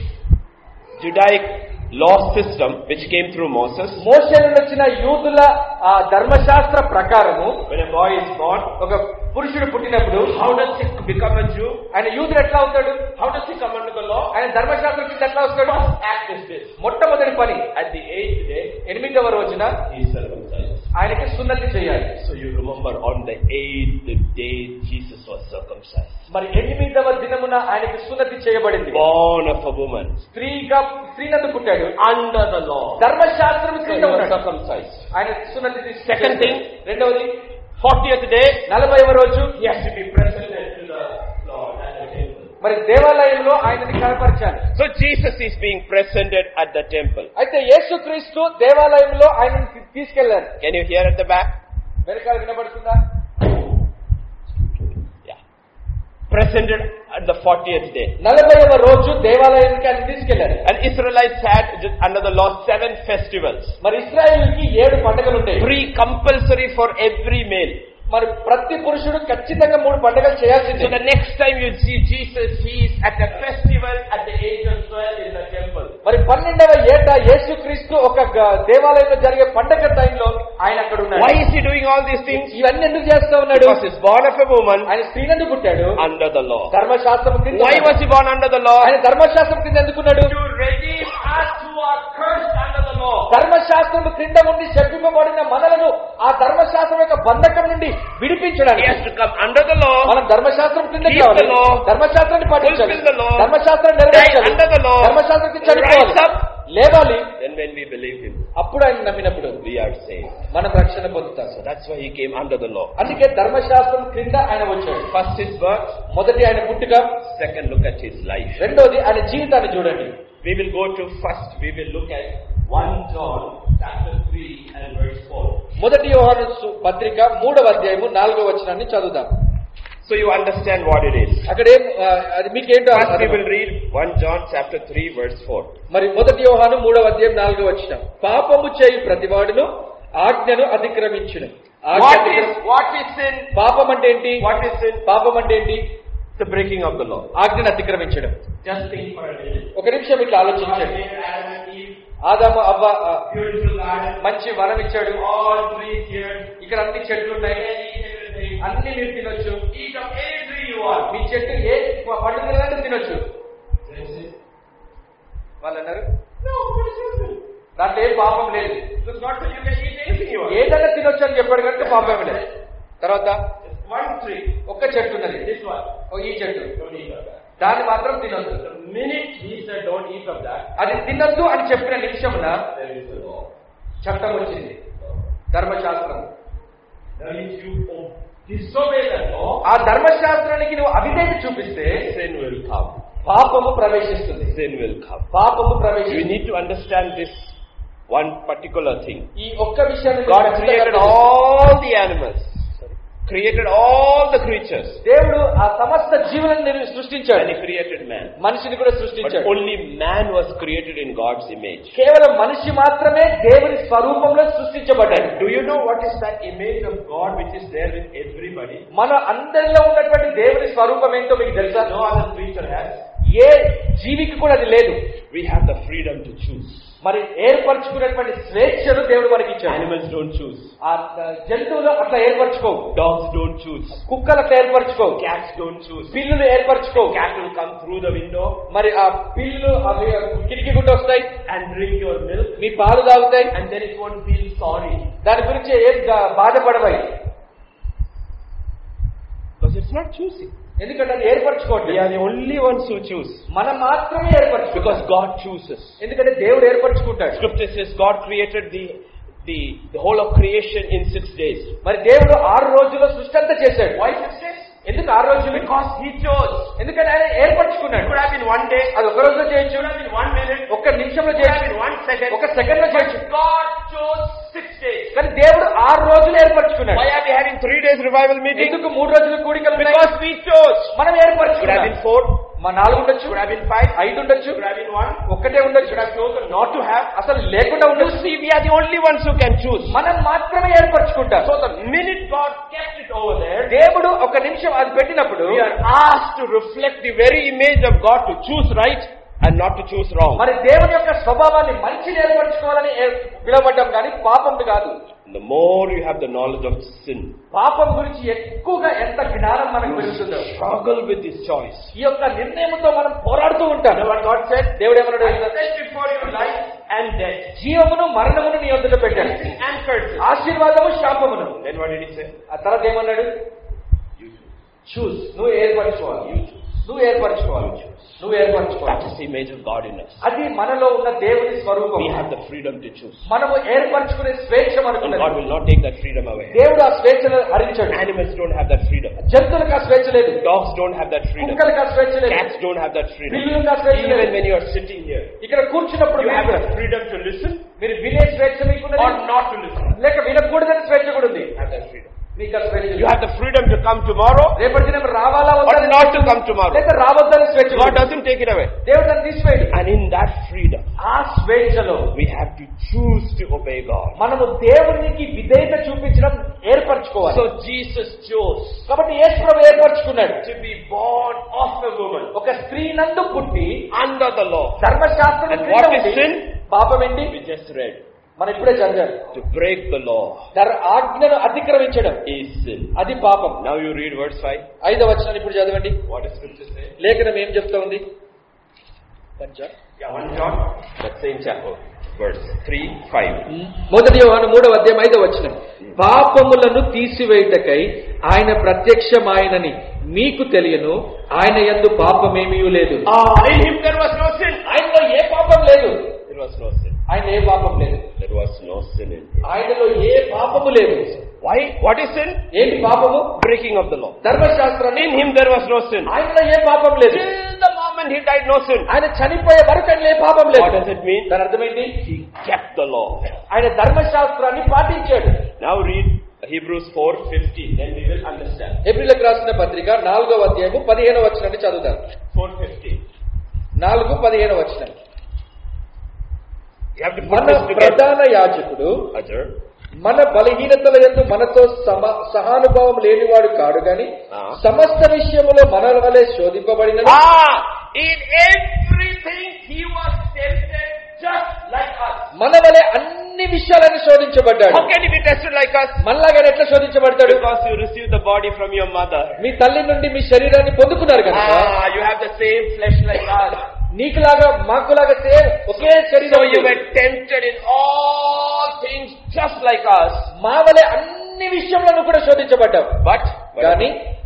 Judaic law system, which came through Moses, మోషే నుండి వచ్చిన యూదుల ఆ ధర్మశాస్త్ర ప్రకారము when a boy is born, ఒక పురుషుడు పుట్టినప్పుడు how does he become a Jew? ఆయన యూదుడు ఎట్లా అవుతాడు? How does he come under the law? ఆయన ధర్మశాస్త్రం కింద ఎట్లా వస్తాడు? Act is this. మొట్టమొదటి పని At the 8th day, 8వ రోజున he is circumcised. ఆయనకి సున్నతి చేయాలి. So you remember on the 8th day, Jesus was circumcised. మరి 8వ దినమున ఆయనకి సున్నతి చేయబడింది. Born of a woman, స్త్రీనందు పుట్టాడు, under the law. ధర్మశాస్త్రం So కింద he was ఉన్నాడు. circumcised. ఆయన సున్నతి తీసుకు- Second thing, రెండవది 40th day, 40వ రోజు he has to be presented to the Lord at the temple. మరి దేవాలయంలో ఆయనని కనపరచాలి. So Jesus is being presented at the temple. అయితే యేసుక్రీస్తు దేవాలయంలో ఆయనని తీసుకెళ్లారు. Can you hear at the back? వెనకాల వినబడుతుందా? Yeah. Presented at the 40th day. 40వ రోజు దేవాలయానికి ఆయన తీసుకెళ్లారు. And Israelites had, under the law, 7 festivals. మరి ఇశ్రాయేలుకి 7 పండుగలు ఉంటాయి. 3 compulsory for every male. మరి ప్రతి పురుషుడు ఖచ్చితంగా 3 పండుగలు చేయాల్సిందే. So the next time you see Jesus, he is at a festival at the age of 12 in the temple. మరి 12వ ఏట యేసుక్రీస్తు ఒక దేవాలయంలో జరిగే పండగ టైంలో ఆయన అక్కడ ఉన్నాడు. Why is he doing all these things? ఇవన్నీ ఎందుకు చేస్తా ఉన్నాడు? Because he is born of a woman ఆయన స్త్రీనందు పుట్టాడు, under the law. ధర్మశాస్త్రం కింద. Why was he born under the law? ఆయన ధర్మశాస్త్రం కింద ఎందుకున్నాడు? To redeem us who are cursed under the law. ధర్మశాస్త్రం ధర్మశాస్త్రం క్రింద ఉండి శపింపబడిన మనలను ఆ ధర్మశాస్త్రం యొక్క బంధకం నుండి విడిపించడానికి He has to come under the law, మనం ధర్మశాస్త్రం క్రిందకి keep రావాలి, the law, ధర్మశాస్త్రాన్ని పాటించాలి, fulfill the law, ధర్మశాస్త్రాన్ని die నెరవేర్చాలి, under the law, ధర్మశాస్త్రానికి చనిపోవాలి, rise up. లేవాలి. Then when we believe him, అప్పుడు ఆయన నమ్మినప్పుడు we are saved. మనం రక్షణ పొందుతాం. So that's why he came under the law. అందుకే ధర్మశాస్త్రం క్రింద ఆయన వచ్చాడు. First his birth, మొదటి ఆయన పుట్టుక, second look at his life. రెండోది ఆయన జీవితాన్ని చూడండి. We will go to first, we will look at 1 John chapter 3 and verse 4. మొదటి యోహాను పత్రిక 3వ అధ్యాయము 4వ వచనాన్ని చదువుదాం. So you understand what it is. అక్కడ అది మీకేంటో First we will read 1 John chapter 3 verse 4. మరి మొదటి యోహాను 3వ అధ్యాయం 4వ వచనం. పాపము చేయు ప్రతివాడును ఆజ్ఞను అతిక్రమించును. What is sin? పాపం అంటే ఏంటి? What is sin? పాపం అంటే ఏంటి? The breaking of the law. ఆజ్ఞను అతిక్రమించడం. Just think for a minute. ఒక నిమిషం ఇట్లా ఆలోచించండి. ఆదాము అవ్వ మంచి వరం ఇచ్చాడు. All trees here. ఇక్కడ అన్ని చెట్లు ఉన్నాయి, అన్ని మీరు తినొచ్చు. Eat of any tree you want. మీ చెట్టు ఏ పండు తినాలంటే తినొచ్చు. వాళ్ళు అన్నారు దాంట్లో ఏం పాపం లేదు, It's not that you can eat anything you want. ఏదైనా తినొచ్చు అని చెప్పాడు కనుక పాపం లేదు. తర్వాత One tree. ఒక్క చెట్టు ఉన్నది, This one. ఈ చెట్టు, Don't eat of that. దాన్ని మాత్రం తినొద్దు. The minute he said don't eat of that, అది తినొద్దు అని చెప్పిన నిమిషమున there is a law. చట్టం వచ్చింది, ధర్మశాస్త్రం. Now if you disobey the law, ఆ ధర్మశాస్త్రానికి నువ్వు అవిధేయత చూపిస్తే sin will come. పాపము ప్రవేశిస్తుంది. Sin will come. పాపము You ప్రవేశిస్తుంది. need to understand this one particular thing. ఈ ఒక్క విషయాన్ని God created all the animals, created all the creatures, దేవుడు ఆ సమస్త జీవులను సృష్టించాడు, and he created man. మనిషిని కూడా But సృష్టించాడు. only man was created in God's image. కేవలం మనిషి మాత్రమే దేవుని స్వరూపంలో సృష్టించబడ్డాడు. Do you know what is that image of God which is there with everybody? మన అందరిలో ఉన్నటువంటి దేవుని స్వరూపం ఏంటో మీకు తెలుసా? No other creature has. ఏ జీవికి కూడా అది లేదు. We have the freedom to choose. మరి ఏర్పరచుకున్నటువంటి స్వేచ్ఛను దేవుడు మనకి ఇచ్చాడు. Animals don't choose. ఆ జంతువులు అట్లా ఏర్పరచుకోవు, Dogs don't choose. కుక్కలు అట్లా ఏర్పరచుకోవు, Cats don't choose. పిల్లులు ఏర్పరచుకోవు. Cat will come through the window మరి ఆ పిల్లు అవి కిటికీ గుండా వస్తాయి, and drink your milk, మీ పాలు తాగుతాయి, and then it won't feel sorry దాని గురించి ఏం బాధపడవాయి, because it's not choosing. ఎందుకంటే అది ఏర్పరచుకోండి. We are the only ones who choose, మనం మాత్రమే ఏర్పరచుకుంటాం, because God chooses. ఎందుకంటే దేవుడు ఏర్పరచుకుంటాడు. Scripture says God created the whole of creation in 6 days. మరి దేవుడు 6 రోజుల్లో సృష్టి అంతా చేశాడు. Why 6 days? ఎందుకు 6 రోజులు? Because he chose. ఎందుకంటే ఆయన It ఏర్పరచుకున్నాడు. could have been 1 day, అది ఒక రోజులో చేయొచ్చు, could have been 1 minute, ఒక్క నిమిషంలో could have చేయొచ్చు, been 1 second. ఒక సెకండ్ లో చేయొచ్చు. God chose 6 days. కానీ దేవుడు 6 రోజులు ఏర్పరచుకున్నాడు. Why are we having 3 days revival meeting? ఎందుకు 3 రోజులు కూడికలు ఉన్నాయి? Because we chose. మనం Could have ఏర్పరచుకున్నాం. been 4, మా 4 ఉండొచ్చు, could have been 5, 5 ఉండొచ్చు, could have been 1, ఒక్కటే ఉండొచ్చు, could have chosen not to have. అసలు లేకుండా You ఉండొచ్చు. see, we are the only ones who can choose. మనం మాత్రమే ఏర్పరచుకుంటాం. So the minute God kept it over there, దేవుడు ఒక నిమిషం అది పెట్టినప్పుడు we are asked to reflect the very image of God, to choose right and not to choose wrong. మరి దేవుని యొక్క స్వభావాన్ని మంచిని ఏర్పరచుకోవాలని పిలవబడ్డాం కానీ పాపం కాదు. The more you have the knowledge of sin, పాపం గురించి ఎక్కువగా ఎంత జ్ఞానం మనకు పెరుగుతుందో, struggle with this choice. ఈ యొక్క నిర్ణయంతో మనం పోరాడుతూ ఉంటాం. You know what God said? దేవుడు ఏమన్నాడు? I set before you life and death, జీవమును మరణమును నీ యొద్దలో పెట్టాడు, blessing and curses. ఆశీర్వాదము శాపమును. Then what did he say? ఆ తర్వాత ఏమన్నాడు? You choose. చూస్, నువ్వు ఏర్పరచుకోవాలి, You choose. నువ్వు ఏర్పరచుకోవాలి, నువ్వు That ఏర్పరచుకోవాలి. is the image of God in us. అది మనలో ఉన్న దేవుని స్వరూపం. We have the freedom to choose. మనము ఏర్పరచుకునే స్వేచ్ఛ And మనకున్నది. God will not take that freedom away. దేవుడు ఆ స్వేచ్ఛను హరించాడు. Animals don't have that freedom. జంతువులకు ఆ స్వేచ్ఛ లేదు, Dogs don't have that freedom. కుక్కలకు ఆ స్వేచ్ఛ లేదు, Cats don't have that freedom. పిల్లులకు ఆ స్వేచ్ఛ Even లేదు. when you are sitting here, ఇక్కడ కూర్చున్నప్పుడు you have the freedom to listen మీరు వినే స్వేచ్ఛ మీకున్నది, or not to listen. లేక వినకూడదని స్వేచ్ఛ కూడా ఉంది. You have that freedom. మీకు ఆ స్వేచ్ఛ You లేదు. have the freedom to come tomorrow రేపటి దినం రావాలా or వద్దని, not to come tomorrow. లేక రావద్దని స్వేచ్ఛ God ఉంది. doesn't take it away. దేవుడు దాన్ని తీసివేయడు. And in that freedom, ఆ స్వేచ్ఛలో we have to choose to obey God. మనము దేవునికి విధేయత చూపించడం ఏర్పరచుకోవాలి. So Jesus chose కాబట్టి యేసు ప్రభు ఏర్పరచుకున్నాడు to be born of a woman ఒక స్త్రీ నందు పుట్టి under the law. ధర్మశాస్త్రం And క్రింద what is ఉండి, sin? పాపం ఏంటి? We just read. మనం ఇప్పుడే చదివాం. To break the law ఆజ్ఞను అతిక్రమించడం is sin. అది పాపం. Now you read verse 5. 5వ వచనం ఇప్పుడు చదవండి. What does scripture say? లేఖనం ఏం చెప్తా ఉంది? Yeah, 1 John. That's same chapter. verse 3, 5. మొదటి యోహాను 3:5 పాపములను తీసివేయుటకై ఆయన ప్రత్యక్షమాయనని మీకు తెలియను, ఆయన యందు పాపమేమీ లేదు. In him there was no sin. ఆయనలో ఏ పాపం లేదు. There was no sin. ఆయన ఏ పాపం లేదు. There was no sin in him. ఆయనలో ఏ పాపము లేదు. Why? What is sin? ఏంటి పాపము? Breaking of the law. ధర్మశాస్త్రాన్ని. In him there was no sin. ఆయనలో ఏ పాపం లేదు. Till the moment he died, no sin. ఆయన చనిపోయే వరకు ఆయనలో ఏ పాపం లేదు. What does it mean? దాని అర్థం ఏంటి? He kept the law. ఆయన ధర్మశాస్త్రాన్ని పాటించాడు. Now read Hebrews 4:15, then we will understand. హెబ్రీయులకు రాసిన పత్రిక 4:15 చదువుతాం. 4:15. 4:15 You have to put మన this together. ప్రధాన యాజకుడు Ajar. మన బలహీనతల యందు మనతో సహానుభావం లేనివాడు కాడు గాని సమస్త విషయములో మన వలె శోధింపబడిన In everything he was tempted just like us. మన వలె అన్ని విషయాలను శోధించబడ్డాడు. How can he be tested like us? మనలాగా ఎట్లా శోధించబడతాడు? Because you received the body from your mother. మీ తల్లి నుండి మీ శరీరాన్ని పొందుకున్నారు కనుక You have the same flesh like us. నీకులాగా మాకులాగా సేమ్ ఒకే So శరీరం. you were tempted in all things just like us. మా వలె అన్ని విషయంలో కూడా శోధించబడ్డాం. But కానీ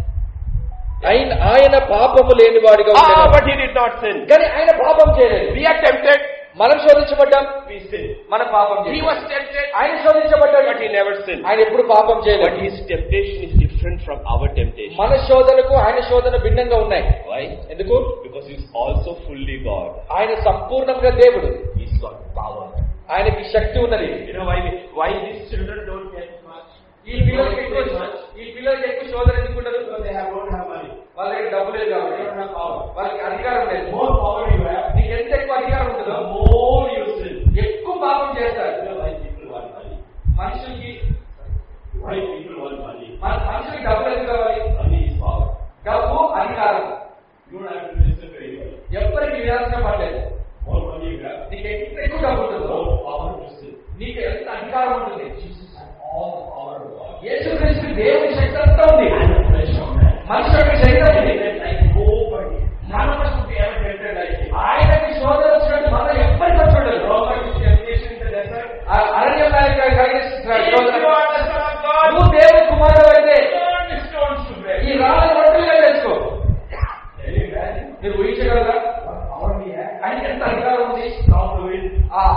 ఆయన పాపము లేనివాడిగా ఉన్నాడు. but he did not sin. కానీ ఆయన పాపం చేయలేదు. We are tempted. మనం శోధించబడ్డాం. We sin. మన పాపం He was tempted. ఆయన శోధించబడ్డాడు. But he never sinned. ఆయన ఎప్పుడు పాపం But చేయలేదు. his temptation is different from our temptation. మన శోధనకు ఆయన శోధన భిన్నంగా ఉన్నాయి. Why? ఎందుకు? Because he is also fully God. ఆయన సంపూర్ణంగా దేవుడు. He's got power. ఆయనకి శక్తి ఉన్నది. You know why these children don't get much? ఈ పిల్లలకి ఎక్కువ శోధన ఎందుకుంటారు? Don't have money. వాళ్ళ దగ్గర డబ్బు లేదు కాబట్టి. They don't have power. వాళ్ళకి అధికారం లేదు. More power you have, నీకు ఎంత ఎక్కువ అధికారం ఉంటుందో more you sin. ఎక్కువ పాపం చేస్తారు. You know why people want money? మనుషులకి Why people want money? మనుషులకి డబ్బులు ఎందుకు కావాలి? Money is power. డబ్బు అధికారం. You don't have to listen to anybody. ఎప్పటికీ వినాల్సిన పడలేదు. More money you have, నీకు ఎంత ఎక్కువ డబ్బు ఉంటుందో more power to sin. నీకు ఎంత అధికారం ఉంటుంది. Jesus had all the power of God. యేసుక్రీస్తు దేవుని శక్తి అంతా ఉంది. And the flesh of man. మనుషుల యొక్క శరీరం ఉంది. Like nobody. None of us would be ever tempted like him. ఆయనకి శోధన వచ్చినట్టు మనం ఎప్పటికీ చూడలేదు. His temptation in the desert. అరణ్యంలో కలిగిస్తున్న If శోధన. you are the Son of God, నువ్వు దేవుని కుమారుడు అయితే turn the stones to bread. ఈ రాళ్ళ రొట్టెలుగా చేసుకో. Can you imagine? మీరు ఊహించగలరా? Power we have. ఆయనకి ఎంత అధికారం ఉంది. Stop the wind.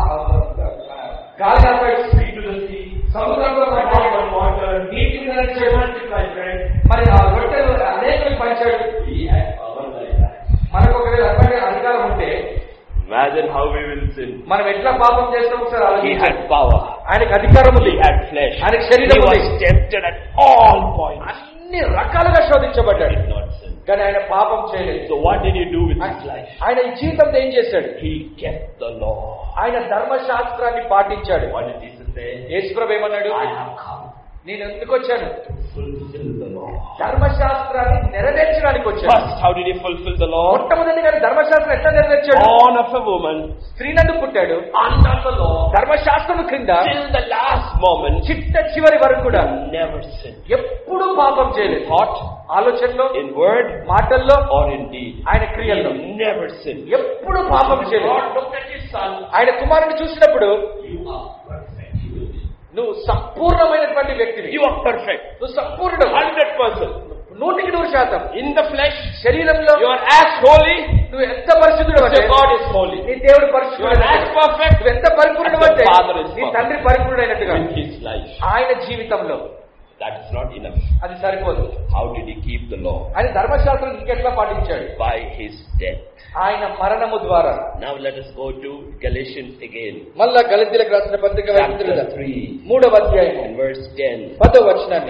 గాలి ఆపై Speak to the sea. సముద్రంలో Walk on water. నీటి మీద నడిచాడు. Multiply bread. మరి ఆ రొట్టెలు అనేకులకు పంచాడు. He had power like that. మనకు ఒకవేళ అటువంటి అధికారం ఉంటే Imagine how we will sin. మనం ఎట్లా పాపం చేస్తాం ఒకసారి He ఆలోచించండి. had power. ఆయనకు అధికారం ఉంది. He had flesh. ఆయనకు He శరీరం ఉంది. was tempted at all points. అన్ని రకాలుగా శోధించబడ్డాడు. He did not sin. కానీ ఆయన పాపం చేయలేదు. So what did he do with his life? ఆయన ఈ జీవితంతో ఏం చేశాడు? He kept the law. ఆయన ధర్మశాస్త్రాన్ని పాటించాడు. What did Jesus say? యేసుప్రభు ఏమన్నాడు? I have come నేను ఎందుకు వచ్చాను? to fulfill the law. ధర్మశాస్త్రాన్ని నెరవేర్చడానికి వచ్చాడు. First, how did he fulfill the law? మొట్టమొదటిగా ధర్మశాస్త్రం ఎట్లా నెరవేర్చాడు? Born of a woman, స్త్రీనందు పుట్టాడు. under the law, ధర్మశాస్త్రం క్రింద till the last moment, చిట్ట చివరి వరకు కూడా never sinned. ఎప్పుడూ పాపం చేయలేదు. Thought, ఆలోచనలో, in word, మాటల్లో, or in deed. ఆయన క్రియల్లో He never sinned. ఎప్పుడు పాపం చేయలేదు. God looked at his son. ఆయన కుమారుని చూసినప్పుడు You are perfect. నువ్వు సంపూర్ణమైనటువంటి వ్యక్తివి. You are perfect. నువ్వు సంపూర్ణుడు. 100%. 100% In the flesh, శరీరంలో you are as holy నువ్వు ఎంత పరిశుద్ధుడు అంటే as God is holy. నీ దేవుడు You are పరిశుద్ధుడు. as perfect నువ్వు ఎంత పరిపూర్ణుడు as అంటే the Father is నీ perfect. తండ్రి పరిపూర్ణుడైనట్టుగా with his life. ఆయన జీవితంలో. That is not enough. అది సరిపోదు. How did he keep the law? ఆయన ధర్మశాస్త్రం ఇంకెట్లా పాటించాడు? By his death. ఆయన మరణము ద్వారా. Now let us go to Galatians again. మళ్ళా గలతీయులకు రాసిన పత్రిక Chapter 3. 3వ అధ్యాయం And verse 10. 10వ వచనాన్ని.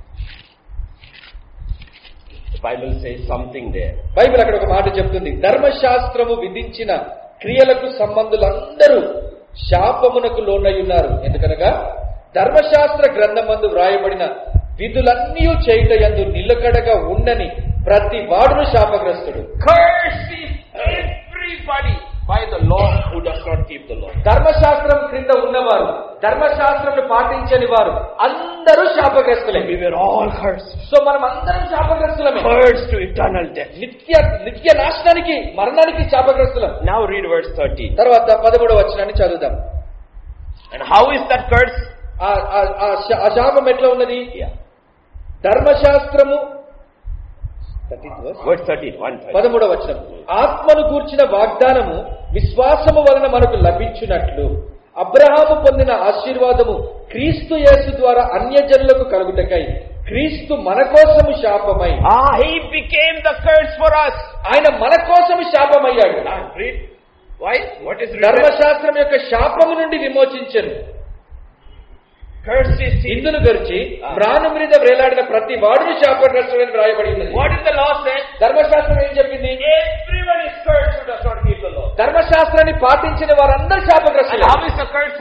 The Bible says something there. Bible అక్కడ ఒక మాట చెప్తుంది. ధర్మశాస్త్రము విధించిన క్రియలకు సంబంధులందరూ శాపమునకు లోనై ఉన్నారు. ఎందుకనగా ధర్మశాస్త్ర గ్రంథమందు వ్రాయబడిన విధులన్నీ చేయుటయందు నిలకడగా ఉండని ప్రతి వాడును శాపగ్రస్తుడు. Cursed is everybody by the law who does not keep the law. ధర్మశాస్త్రం క్రింద ఉన్నవారు, ధర్మశాస్త్రం పాటించని వారు అందరూ శాపగ్రస్తులే. We were all cursed. So మనం అందరం శాపగ్రస్తులమే. Cursed to eternal death. నిత్య నాశనానికి, మరణానికి శాపగ్రస్తులం. Now read verse 13. తర్వాత 13వ వచనాన్ని చదువుదాం. And how is that curse? ఆ శాపం ఎట్లా ఉన్నది? ధర్మశాస్త్రము 13వ వచనం, ఆత్మను గూర్చిన వాగ్దానము విశ్వాసము వలన మనకు లభించున్నట్లు అబ్రహాము పొందిన ఆశీర్వాదము క్రీస్తు యేసు ద్వారా అన్యజనులకు కలుగుటకై క్రీస్తు మన కోసము శాపమై, he became the curse for us. ఆయన మన కోసము శాపమయ్యాడు. Read. Why? What is written? ధర్మశాస్త్రం యొక్క శాపము నుండి విమోచించెను. Curse is sin. ఇందును గురించి మ్రాను మీద వేలాడిన ప్రతి వాడును శాపగ్రస్తుడని వ్రాయబడి ఉన్నది. What did the law say? ధర్మశాస్త్రం ఏం చెప్పింది? Everyone is cursed who does not keep the law. ధర్మశాస్త్రాన్ని పాటించిన వారందరూ శాపగ్రస్తులు. How is the curse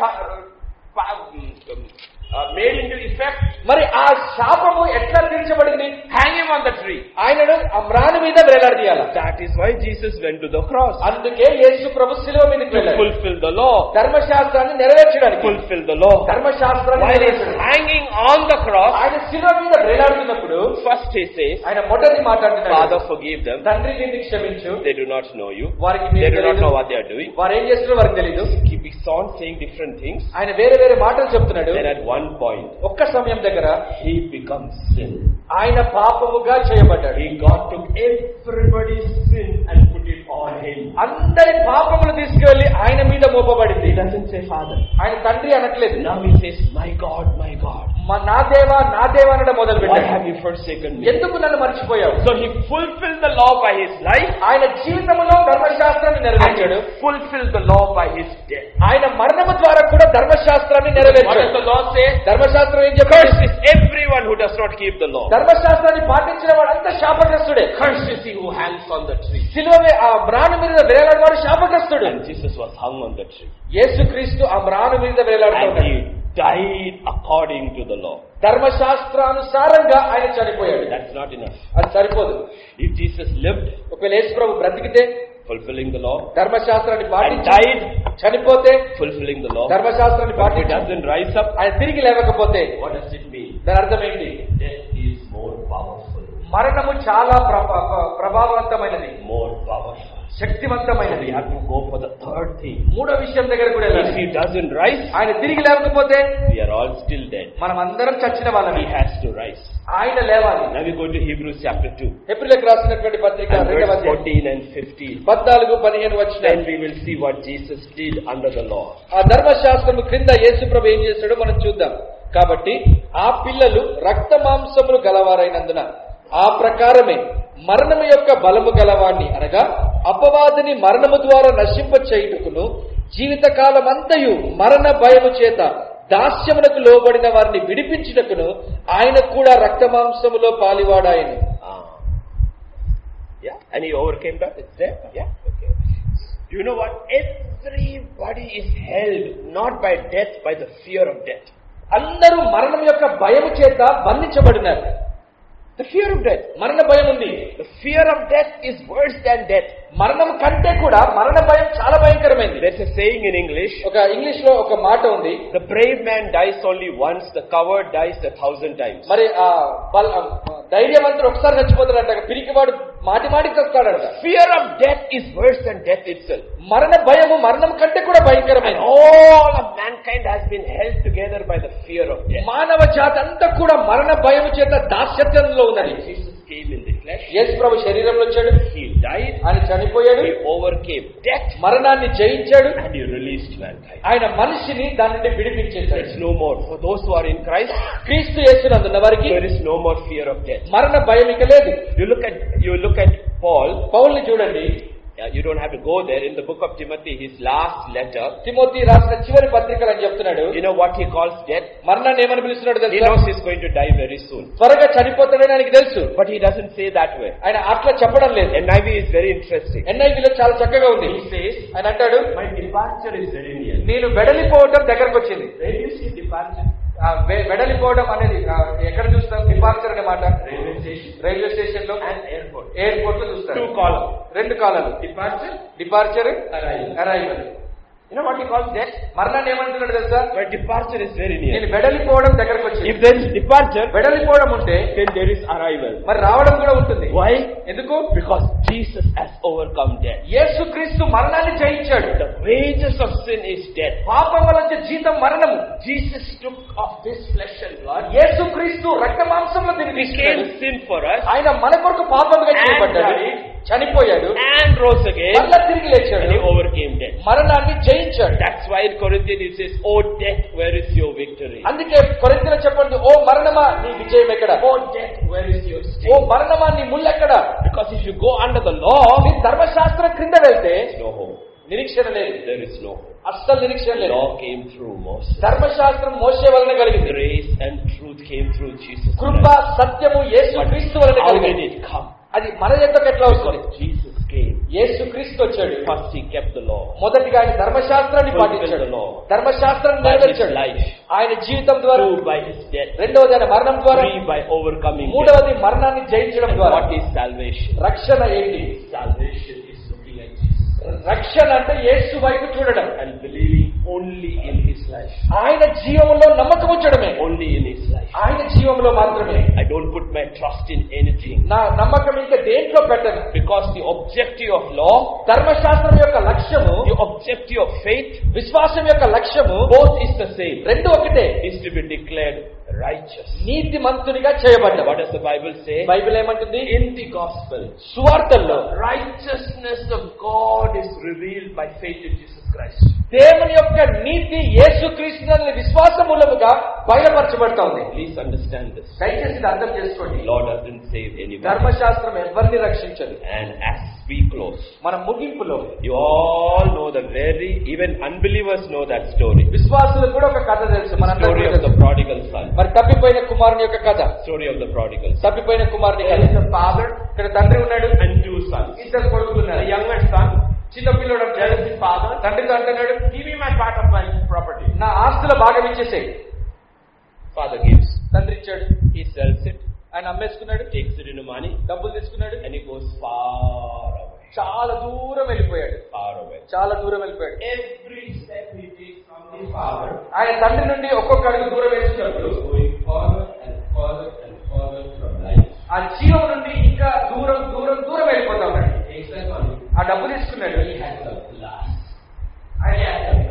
made into effect? మరి ఆ శాపము ఎట్లా తీర్చబడింది? Hang him on the tree. ఆయనను ఆ మ్రాను మీద వేలాడదీయాలి. That is why Jesus went to the cross. అందుకే యేసు ప్రభు శిలువ మీదకి వెళ్ళాడు. Fulfill the law. ధర్మశాస్త్రాన్ని నెరవేర్చడానికి. Fulfill the law. ధర్మశాస్త్రాన్ని while he is hanging on the cross, ఆయన శిలువ మీద వేలాడుతున్నప్పుడు first he says, ఆయన మొదటి మాట్లాడుతున్నాడు, Father, forgive them. తండ్రి దీన్ని క్షమించు. They do not know you. వారికి They do not know what they are doing. వారు ఏం చేస్తున్నారో వారికి తెలియదు. He keeps on saying different things. ఆయన వేరే వేరే మాటలు చెప్తున్నాడు. Then at one point, ఒక్క సమయం దగ్గర he becomes sin. ఆయన పాపముగా చేయబడ్డాడు. He God took everybody's sin and put it on him. అందరి పాపములు తీసుకువెళ్లి ఆయన మీద మోపబడింది. He doesn't say Father. ఆయన తండ్రి అనట్లేదు. Now he says, My God, my God. నా దేవా నా దేవా అనడం మొదలు Why పెట్టాడు. have you forsaken me? ఎందుకు నన్ను మర్చిపోయావు? So he fulfilled the law by his life. ఆయన జీవితంలో ధర్మశాస్త్రాన్ని And నెరవేర్చాడు. he fulfilled the law by his death. ఆయన మరణము ద్వారా కూడా ధర్మశాస్త్రాన్ని What నెరవేర్చాడు. does the law say? ధర్మశాస్త్రం ఏం Curse చెప్పాడు? is everyone who does not keep the law. ధర్మశాస్త్రాన్ని పాటించిన వాడంతా శాపగ్రస్తుడే. Curse is he who hangs on the tree. శిలువ ఆ మ్రాను మీద వేలాడేవాడు శాపగ్రస్తుడు. And Jesus was hung on the tree. యేసుక్రీస్తు ఆ మ్రాను మీద వేలాడుతున్నాడు. And he died according to the law. ధర్మశాస్త్రానుసారంగా ఆయన చనిపోయాడు. That's not enough. అది సరిపోదు. If Jesus lived, ఒకవేళ యేసు ప్రభు బ్రతికితే, fulfilling the law, ధర్మశాస్త్రాన్ని and పాటించి died, చనిపోతే, fulfilling the law, ధర్మశాస్త్రాన్ని but he పాటించి doesn't rise up, ఆయన తిరిగి లేవకపోతే what does it mean? దాని అర్థం ఏంటి? Death is more powerful. మరణము చాలా ప్రభావవంతమైనది, More powerful. శక్తివంతమైనది. We have to go for the third thing. మూడో విషయం దగ్గర కూడా If వెళ్ళాలి. he doesn't rise, ఆయన తిరిగి లేవకపోతే we are all still dead. మనం అందరం చచ్చిన వాళ్ళని. He has to rise. ఆయన లేవాలి. Now we go to Hebrews chapter 2. హెబ్రీయులకు రాసినటువంటి పత్రిక And 2వ verse అధ్యాయం 14 and 15. 14-15 వచనాలు. Then we will see what Jesus did under the law. ఆ ధర్మశాస్త్రము క్రింద యేసు ప్రభు ఏం చేశాడో మనం చూద్దాం. కాబట్టి ఆ పిల్లలు రక్త మాంసములు గలవారైనందున ఆ ప్రకారమే మరణము యొక్క బలము గలవాణ్ణి అనగా అపవాదిని మరణము ద్వారా నశింప చేయుటకును జీవితకాలమంతయు మరణ భయము చేత దాస్యమునకు లోబడిన వారిని విడిపించుటకును ఆయన కూడా రక్త మాంసములో పాలివాడాయను. Yeah, and he overcame that. It's there. Yeah, okay. You know what? Everybody is held not by death, by the fear of death. అందరూ మరణం యొక్క భయము చేత బంధించబడినారు. The fear of death. మరణ భయం ఉంది. The fear of death is worse than death. మరణం కంటే కూడా మరణ భయం చాలా భయంకరమైనది. There's a saying in English. ఒక ఇంగ్లీష్ లో ఒక మాట ఉంది. The brave man dies only once, the coward dies 1,000 times. మరి ఆ ధైర్యవంతుడు ఒకసారి చచ్చిపోతాడంట, పిరికివాడు మాటి మాటికి వస్తాడంట. Fear of death is worse than death itself. మరణ భయము మరణం కంటే కూడా భయంకరమైనది. All of mankind has been held together by the fear of death. మానవ జాతి అంతా కూడా మరణ భయము చేత దాస్యత్వంలో ఉన్నది. Jesus came in the flesh. యేసు ప్రభు శరీరంలో వచ్చాడు. He died. ఆయన చనిపోయాడు. He overcame death. మరణాన్ని జయించాడు. And he released mankind. ఆయన మనిషిని దాని నుండి విడిపించేశాడు. There's no more. For those who are in Christ, క్రీస్తు యేసునందున్న వారికి there is no more fear of death. మరణ భయం ఇక లేదు. You look at Paul. పౌలుని చూడండి. You don't have to go there. In the book of Timothy, his last letter, Timothy రాసిన చివరి పత్రికలు అని చెప్తున్నాడు. you know what he calls death? మరణాన్ని ఏమని పిలుస్తున్నాడు He తెలుసా? knows he's going to die very soon. త్వరగా చనిపోతాడని ఆయనకి తెలుసు. But he doesn't say that way. ఆయన అట్లా చెప్పడం లేదు. NIV is very interesting. NIV లో చాలా చక్కగా ఉంది. He says, ఆయన అంటాడు, my departure is very near. నేను వెడలిపోవడం దగ్గరకు వచ్చింది. Where do you see departure? వెడలిపోవడం అనేది ఎక్కడ చూస్తాం? డిపార్చర్ అనే మాట రైల్వే స్టేషన్ లో and ఎయిర్పోర్ట్ లో చూస్తారు. 2 columns. 2 కాలాలు. Departure, departure, arrival. Arrival. You know what he calls death? మరణాన్ని ఏమంటున్నాడు తెలుసా? Where departure is very near. నేను వెడలిపోవడం దగ్గరకు వచ్చింది. If there is departure, వెడలిపోవడం ఉంటే then there is arrival. మరి రావడం కూడా ఉంటుంది. Why? ఎందుకు? Because Jesus has overcome death. యేసుక్రీస్తు మరణాన్ని జయించాడు. The wages of sin is death. పాపం వల్ల వచ్చే జీతం మరణము. Jesus took of this flesh and blood. యేసుక్రీస్తు రక్త మాంసంలో దీన్ని Became sin for us. ఆయన మన కొరకు పాపంగా చేయబడ్డాడు, చనిపోయాడు, and rose again. మళ్ళా తిరిగి లేచాడు. And he overcame death. మరణాన్ని జయించాడు. That's why in Corinthians it says, "Oh death, where is your victory?" అందుకే కొరింథీయులకు చెప్పండి, ఓ మరణమా నీ విజయం ఎక్కడ? Oh death, where is your sting? ఓ మరణమా నీ ముళ్ళు ఎక్కడ? Because if you go under the law, నీ ధర్మశాస్త్రం క్రింద వెళ్తే there is no hope. నిరీక్షణ లేదు. There is no hope. అస్సలు నిరీక్షణ లేదు. Law came through Moses. ధర్మశాస్త్రం మోషే వలన కలిగింది. Grace and truth came through Jesus Krupa Christ. సత్యము యేసుక్రీస్తు వలన How did కలిగింది. it come? అది మన యొక్కకు ఎట్లా వస్తుంది? Because Jesus came. యేసుక్రీస్తు వచ్చాడు. First he kept the law. మొదటిగా ఆయన ధర్మశాస్త్రాన్ని పాటించాడు. ధర్మశాస్త్రాన్ని నెరవేర్చాడు. ఆయన జీవితం ద్వారా, Two, by his death. రెండవది ఆయన మరణం ద్వారా, Three, by overcoming death. మూడవది మరణాన్ని జయించడం ద్వారా. What is salvation? రక్షణ ఏంటి? Salvation is looking at Jesus రక్షణ అంటే యేసు వైపు చూడడం, and believing only in his life. ఆయన జీవంలో నమ్మకం ఉంచడమే. Only in his life. ఆయన జీవంలో మాత్రమే. I don't put my trust in anything. నా నమ్మకం ఇంకా దేంట్లో పెట్టను. Because the objective of law, ధర్మశాస్త్రం యొక్క లక్ష్యము, the objective of faith, విశ్వాసం యొక్క లక్ష్యము both is the same. రెండు ఒకటే. Is to be declared righteous. నీతిమంతునిగా చేయబడ్డాడు. What does the Bible say? Bible ఏమంటుంది? In the gospel, సువార్తల్లో righteousness of God is revealed by faith in Jesus Christ. దేవుని యొక్క నీతి యేసుక్రీస్తుని విశ్వాసం మూలముగా బయలుపరచబడతా ఉంది. Please understand this. దయచేసి ఇది అర్థం చేసుకోండి. Law doesn't save anyone. ధర్మశాస్త్రం ఎవరిని రక్షించదు. And as we close, మన ముగింపులో you all know even unbelievers know that story. విశ్వాసులకు కూడా ఒక కథ తెలుసు. The story of the prodigal son. మరి తప్పిపోయిన కుమారుని యొక్క కథ. Story of the prodigal son. తప్పిపోయిన కుమారుని There కథ. is a father, ఇక్కడ తండ్రి ఉన్నాడు and two sons. ఇద్దరు కొడుకులు The ఉన్నారు. younger son, చిన్న పిల్లడు there is his father, తండ్రితో అంటున్నాడు, give me my part of my property. నా ఆస్తుల భాగం ఇచ్చేసేయ్. Father gives. తండ్రి ఇచ్చాడు. He sells it, ఆయన అమ్మేసుకున్నాడు, takes it into money, డబ్బులు తీసుకున్నాడు, and he goes far away. చాలా దూరం వెళ్ళిపోయాడు. Far away. చాలా దూరం వెళ్ళిపోయాడు. Every step he takes from his father, ఆయన తండ్రి నుండి ఒక్కొక్క అడుగు దూరం వేస్తున్నప్పుడు is going further and further and further from life. ఆ జీవం నుండి ఇంకా దూరం దూరం దూరం వెళ్ళిపోతా ఉన్నాడు. Takes that money. ఆ డబ్బు తీసుకున్నాడు. He has a blast. ఆయన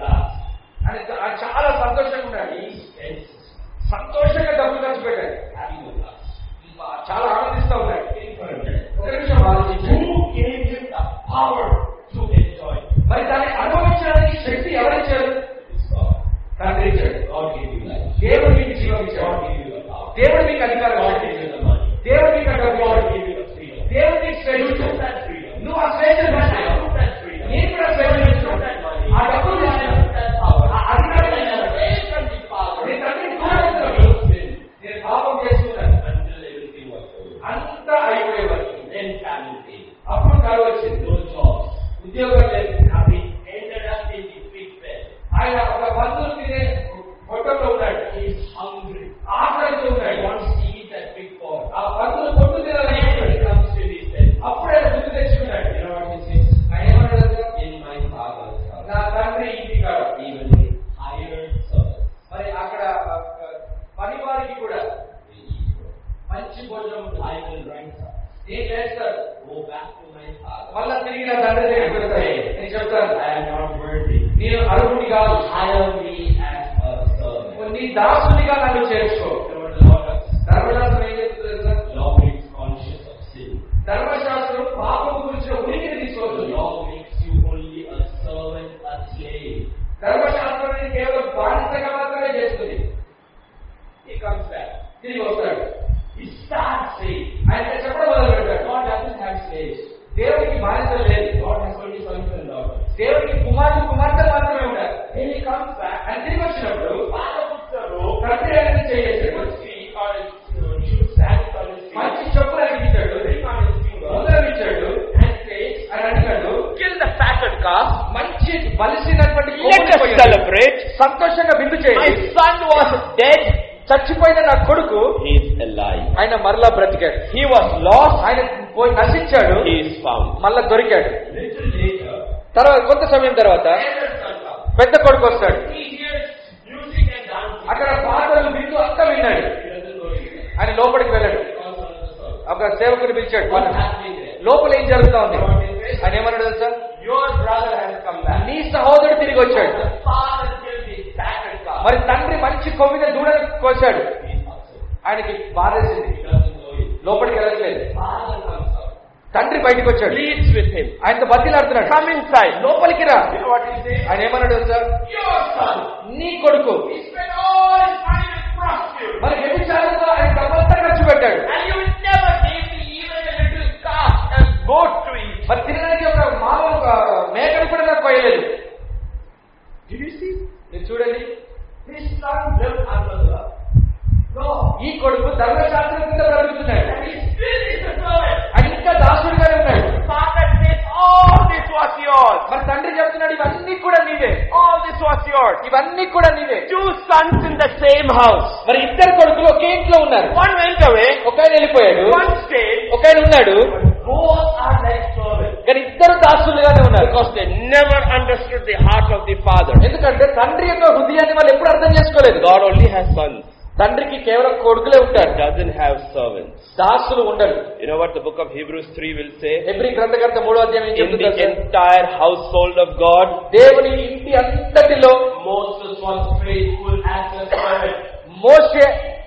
Blast. చాలా సంతోషంగా ఉన్నాడు. He spends సంతోషంగా డబ్బులు ఖర్చు పెట్టాడు. having a blast. చాలా ఆనందిస్తా ఉన్నాడు. Think for a minute. ఒక నిమిషం ఆలోచించు. Who gave him the power to enjoy? మరి దాన్ని అనుభవించడానికి శక్తి ఎవరిచ్చారు? It's God. తండ్రి ఇచ్చాడు. God gave you life. దేవుడు మీకు జీవం ఇచ్చాడు. God gave you the power. దేవుడు మీకు అధికారం God ఇచ్చాడు. gave you the money. దేవుడు మీకు డబ్బు God ఇచ్చాడు. gave you the freedom. దేవుడు నీకు స్వేచ్ఛ You ఇచ్చాడు. took that freedom. నువ్వు ఆ స్వేచ్ఛను You పొందావు. took that freedom. నేను కూడా స్వేచ్ఛ You took ఇచ్చాను. that money. ఆ డబ్బులు You ఇచ్చాను. took that power. ఆ అధికారం And ఇచ్చాను. away from the Father. నేను తండ్రిని దూరం చేస్తున్నాను. నేను పాపం చేస్తున్నాను. Until everything was over. అంతా అయిపోయే వరకు. Then famine came. అప్పుడు కరువు వచ్చింది. No jobs. ఉద్యోగం లేదు. He ended up in the pig pen. ఆయన ఒక బంధువులు తినే పొట్టంలో ఉన్నాడు. He is hungry. ఆకలితో He ఉన్నాడు. wants to eat that pig pork. ఆ బంధువులు పొట్టు తినాలని When he comes to his bed, అప్పుడే బుద్ధి తెచ్చుకున్నాడు. you know what he says? ఆయన ఏమన్నాడు తెలుసా? In my father's house, నా తండ్రి ఇంటి కాదు. even the hired servants, మరి అక్కడ పని వారికి కూడా they eat pork. మంచి భోజనం ఉంటుంది. I will rise up, నేను చేస్తాను. go back to my father. మళ్ళా తిరిగి నా తండ్రి దగ్గరికి వెళ్తాను. నేను చెప్తాను, I am not worthy. నేను అర్హుడిని కాదు. Hire me as a servant. నీ దాసునిగా నన్ను చేర్చుకో. You know what the law does? ధర్మశాస్త్రం ఏం చెప్తుంది తెలుసా? Law makes conscious of sin. ధర్మశాస్త్రం పాపం గురించిన ఉనికిని The తీసుకొస్తుంది. law makes you only a servant, a slave. ధర్మశాస్త్రాన్ని కేవలం బానిసగా మాత్రమే చేస్తుంది. He comes back. తిరిగి వస్తాడు. He starts saying, ఆయన చెప్పడం మొదలు పెడతాడు. God doesn't have slaves. దేవుడికి బానిసలు లేదు. God has only sons and daughters. దేవుడికి కుమార్తెలు మాత్రమే ఉంటారు. Then he comes back ఆయన తిరిగి వచ్చినప్పుడు Father puts the robe, తండ్రి అనేది చేసేసాడు. puts the shoes, sandals on his feet, మంచి చెప్పులు అనిపించాడు. ring on his finger, ముందర ఇచ్చాడు. and says, ఆయన అడిగాడు, kill the fatted calf. మంచి బలిసినటువంటి Let కొమ్ముని us కోయండి. celebrate. సంతోషంగా విందు My చేయండి. son was dead. చచ్చిపోయిన నా కొడుకు He is alive. ఆయన మరలా బ్రతికాడు. He was lost. ఆయన పోయి నశించాడు, He is found. మళ్ళా దొరికాడు. Little later, తర్వాత కొంత సమయం తర్వాత elder son comes. పెద్ద కొడుకు వస్తాడు. He hears music and dancing. అక్కడ పాటలు వింటూ అంతా విన్నాడు. ఆయన లోపలికి వెళ్ళాడు. ఒక సేవకుని పిలిచాడు. లోపల ఏం జరుగుతా ఉంది? ఆయన ఏమన్నాడు తెలుసా? Your brother has come back. నీ సహోదరుడు తిరిగి వచ్చాడు. The father killed his fatted calf. మరి తండ్రి మంచి కొవ్విన దూడను కోసాడు. ఆయనకి బాధేసింది. లోపలికి వెళ్ళట్లేదు. Father comes out. తండ్రి బయటకు వచ్చాడు. Pleads with him. ఆయనతో బతిలాడుతున్నాడు. Come inside. లోపలికి రా. You know what he says? ఆయన ఏమన్నాడు తెలుసా? Your son. నీ కొడుకు. He spent all his money with prostitutes. మరి వ్యభిచారంతో ఆయన డబ్బంతా ఖర్చు పెట్టాడు. And you never gave me even a little calf, a goat to eat. మరి తినడానికి ఒక మామూలు మేకను కూడా నాకు పోయలేదు. Did you see? మీరు చూడండి. His son lived under the law. No. ఈ కొడుకు ధర్మశాస్త్రం కింద బ్రతుకుతున్నాడు. And he still is a servant. ఆయన ఇంకా దాసుడిగానే ఉన్నాడు. Father says, all this was yours. మరి తండ్రి చెప్తున్నాడు ఇవన్నీ కూడా నీవే. All this was yours. ఇవన్నీ కూడా నీవే. 2 sons in the same house. మరి ఇద్దరు కొడుకులు ఒకే ఇంట్లో ఉన్నారు. One went away. ఒక ఆయన వెళ్ళిపోయాడు. One stayed. ఒక ఆయన ఉన్నాడు. Both are like servants. కానీ ఇద్దరు దాసులుగానే ఉన్నారు. Because they never understood the heart of the father. ఎందుకంటే తండ్రి యొక్క హృదయాన్ని వాళ్ళు ఎప్పుడు అర్థం చేసుకోలేదు. God only has sons. తండ్రికి కేవలం కొడుకులే ఉంటారు. Doesn't have servants. దాసులు ఉండరు. You know what the book of Hebrews 3 will say? హెబ్రీ గ్రంథకర్త 3వ అధ్యాయం ఏం In చెప్తుందో the entire household of God, దేవుని ఇంటి అంతటిలో Moses was faithful as a servant. మోషే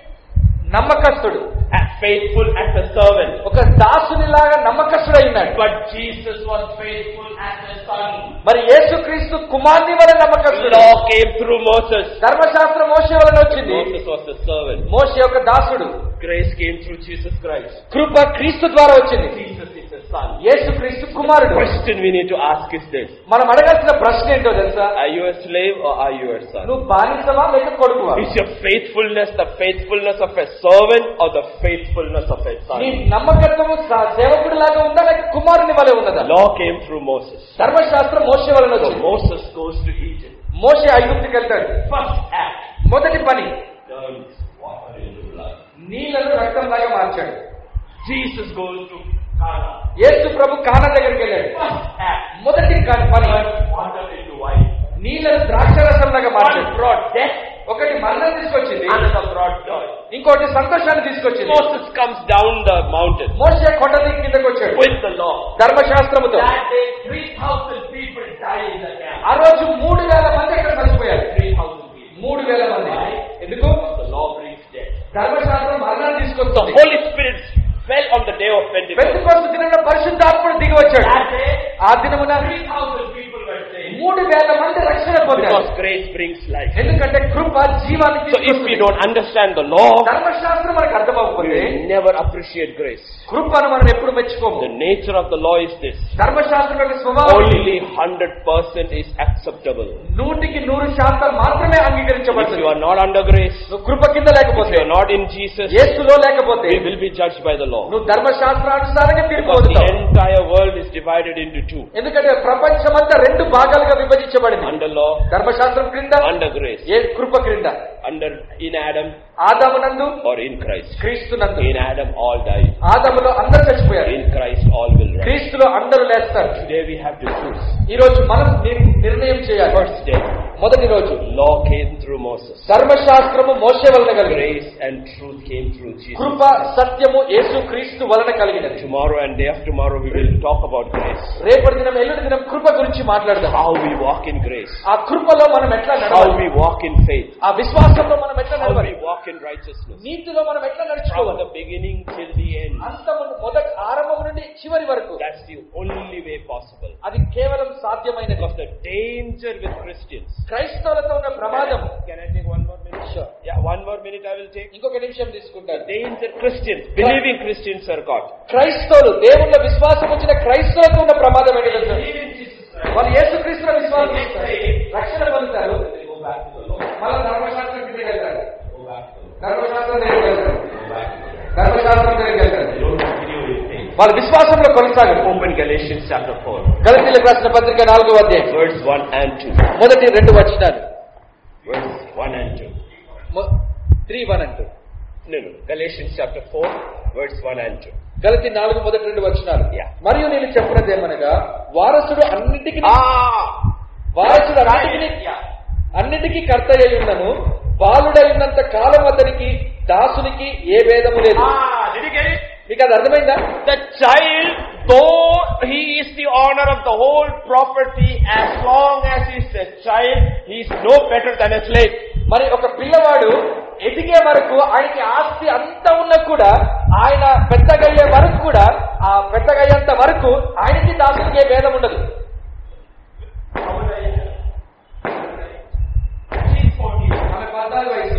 నమ్మకస్తుడు. As faithful as a servant. ఒక దాసునిలాగా నమ్మకస్తుడై ఉన్నాడు. But Jesus was faithful as a son. మరి యేసుక్రీస్తు కుమారుని వలె నమ్మకస్తుడు. Law came through Moses. ధర్మశాస్త్రం మోషే వలన వచ్చింది. Moses was the servant. మోషే ఒక దాసుడు. Grace came through Jesus Christ. కృప క్రీస్తు ద్వారా వచ్చింది. Jesus is a son. యేసుక్రీస్తు కుమారుడు. The question we need to ask is this: మనం అడగాల్సిన ప్రశ్న ఏంటో తెలుసా? Are you a slave or are you a son? నువ్వు బానిసవా లేక కొడుకువా? Is your faithfulness the faithfulness of a servant or the faithfulness of a నీ son? నమ్మకత్వము సేవకుడి లాగా ఉందా లేక కుమారుని వలె ఉన్నదా? Law came through Moses. ధర్మశాస్త్రం మోషే వలన So వచ్చింది. Moses goes to Egypt. మోషే ఐగుప్తుకి వెళ్తాడు. First act మొదటి పని turns water into blood. నీళ్లను రక్తంలాగా మార్చాడు. Jesus goes to Cana. యేసు ప్రభు కానా దగ్గరికి వెళ్ళాడు. First act మొదటి పని turns water into wine. నీళ్లను ద్రాక్షరసంలాగా మార్చాడు. One brought death, ఒకటి మరణం తీసుకొచ్చింది, another brought joy. ఇంకోటి సంతోషాన్ని తీసుకొచ్చింది. Moses comes down the mountain మోషే కొండ దిక్కు కిందకు వచ్చాడు with the law. ధర్మశాస్త్రముతో. That day 3,000 people died in the camp. ఆ రోజు 3,000 మంది అక్కడ చనిపోయారు. 3,000 people. 3,000 మంది. ఎందుకు? The law brings death. ధర్మశాస్త్రం మరణాన్ని The తీసుకొస్తుంది. Holy Spirit fell on the day of Pentecost. పెంతెకొస్తు దినమున పరిశుద్ధాత్ముడు దిగి వచ్చాడు. That day, ఆ దినమున 3,000 people were saved. 3,000 మంది రక్షణ పొందారు. Because grace brings life. ఎందుకంటే కృప జీవాన్ని So if we తీసుకొస్తుంది. don't understand the law, ధర్మశాస్త్రం మనకు we అర్థమవుతుంది. will never appreciate grace. కృపను మనం ఎప్పుడు మెచ్చుకోము. The nature of the law is this: ధర్మశాస్త్రం యొక్క స్వభావం only 100% is acceptable. 100% మాత్రమే If అంగీకరించబడుతుంది. you are not under grace, నువ్వు కృప కింద if లేకపోతే, you are not in Jesus, యేసులో లేకపోతే we will be judged by the law. నువ్వు ధర్మశాస్త్రానుసారంగా తీర్పు Because the పొందుతావు. entire world is divided into two: ఎందుకంటే ప్రపంచమంతా 2 భాగాలుగా విభజించబడింది. under law, ధర్మశాస్త్రం క్రింద, under grace. ఏ కృప క్రింద. Under in Adam ఆదామునందు, or in Christ. క్రీస్తునందు. In Adam all died. ఆదాములో అందరూ చచ్చిపోయారు, In Christ all will rise. క్రీస్తులో అందరూ లేస్తారు. Today we have to choose. ఈ రోజు మనం నిర్ణయం చేయాలి. First day, మొదటి రోజు law came through Moses. ధర్మశాస్త్రము మోషే వలన కలిగింది. Grace and truth came through Jesus. కృప సత్యము యేసు క్రీస్తు వలన కలిగినది. Tomorrow and day after tomorrow we will talk about grace. రేపటి దినం ఎల్లుడి దినం కృప గురించి మాట్లాడదాం. How we walk in grace. ఆ కృపలో మనం ఎట్లా How నడవాలి, we walk in faith. ఆ విశ్వాసంలో మనం ఎట్లా How నడవాలి, we walk in righteousness. నీతిలో మనం ఎట్లా From నడుచుకోవాలి, the beginning till the end. అంతము మొదటి ఆరంభం నుండి చివరి వరకు. That's the only way possible. అది కేవలం సాధ్యమైనది. Because the danger with Christians. క్రైస్తవులతో ఉన్న ప్రమాదం. Can I take one more minute? Sure. Yeah, one more minute I will take. ఇంకొక నిమిషం తీసుకుంటారు. Danger Christians, believing Christians are caught. క్రైస్తవులు, దేవుళ్ళ విశ్వాసం వచ్చిన క్రైస్తవులకు ఉన్న ప్రమాదం ఏంటి తెలుసా? వాళ్ళు యేసుక్రీస్తుల విశ్వాసం చేస్తారు, రక్షణ పొందుతారు, మళ్ళీ ధర్మశాస్త్రం కిందకి వెళ్తారు, ధర్మశాస్త్రం దగ్గరికి వెళ్తారు, ధర్మశాస్త్రం దగ్గరికి వెళ్తారు. వాళ్ళ విశ్వాసంలో కొనసాగరు. Open Galatians chapter 4, గలతీయులకు రాసిన పత్రిక 4వ అధ్యాయం verse 1 and 2. మొదటి 2 వచనాలు. Verse 1 and 2. 3:1 and 2. No. Galatians chapter 4, verse 1 and 2. గలతీ 4 మొదటి 2 వచనాలు. Yeah. మరియు నేను చెప్పినదేమనగా వారసుడు అన్నిటికీ వారసుడు అన్నిటికీ కర్త అయి ఉన్నను, బాలుడై ఉన్నంత కాలం అతనికి దాసునికి ఏ భేదము లేదు. మీకు అది అర్థమైందా? The child, though he is the honor of the whole property, as long as he is a child, he is no better than a slave. మరి ఒక పిల్లవాడు ఎదిగే వరకు ఆయనకి ఆస్తి అంతా ఉన్నా కూడా, ఆయన పెద్దగయ్యే వరకు కూడా, ఆ పెద్దగయ్యేంత వరకు ఆయనకి దాసునికి ఏ భేదం ఉండదు. ఆమె 14 వయసు.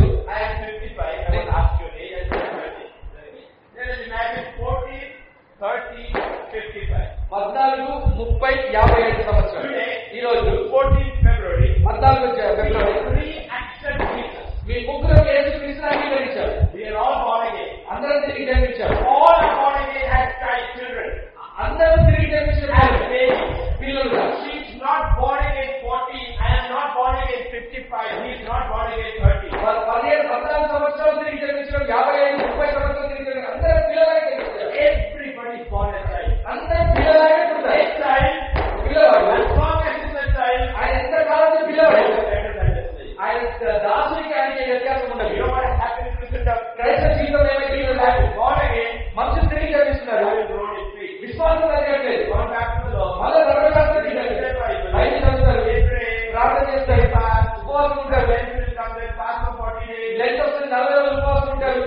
14, 30, 55 సంవత్సరాలు. ఈ రోజు 14 ఫిబ్రవరి మీ ముగ్గురు యేసుక్రీస్తుని అంగీకరించారు. అందరం తిరిగి జన్మించారు. అందరూ తిరిగి జన్మించారు పిల్లలుగా. not born again 40, I am not born again 55, he is not born again 30. 14 సంవత్సరాలు తిరిగి జన్మించారు, 55, 30 సంవత్సరాలు తిరిగి జన్మించారు. అందరూ పిల్లలాగే జన్మించారు. Everybody is born as child. అందరూ పిల్లలాగే పుడతారు. A child, పిల్లవాడు as long as he is a child, ఆయన ఎంత కాలం పిల్లవాడు, ఆయన దాసునికి ఆయనకి వ్యత్యాసం ఉండదు. You know what has happened in Christian క్రైస్తవ జీవితం ఏమైతే born again, మనుషులు తిరిగి జన్మిస్తున్నారు. విశ్వాసం కలిగట్లేదు. మళ్ళీ ధర్మశాస్త్రం బయట చదువుతారు, ప్రార్థన చేస్తారు, ఉపవాసం ఉంటారు. లెంట్ వస్తుంది, 40 రోజులు ఉపవాసం ఉంటారు.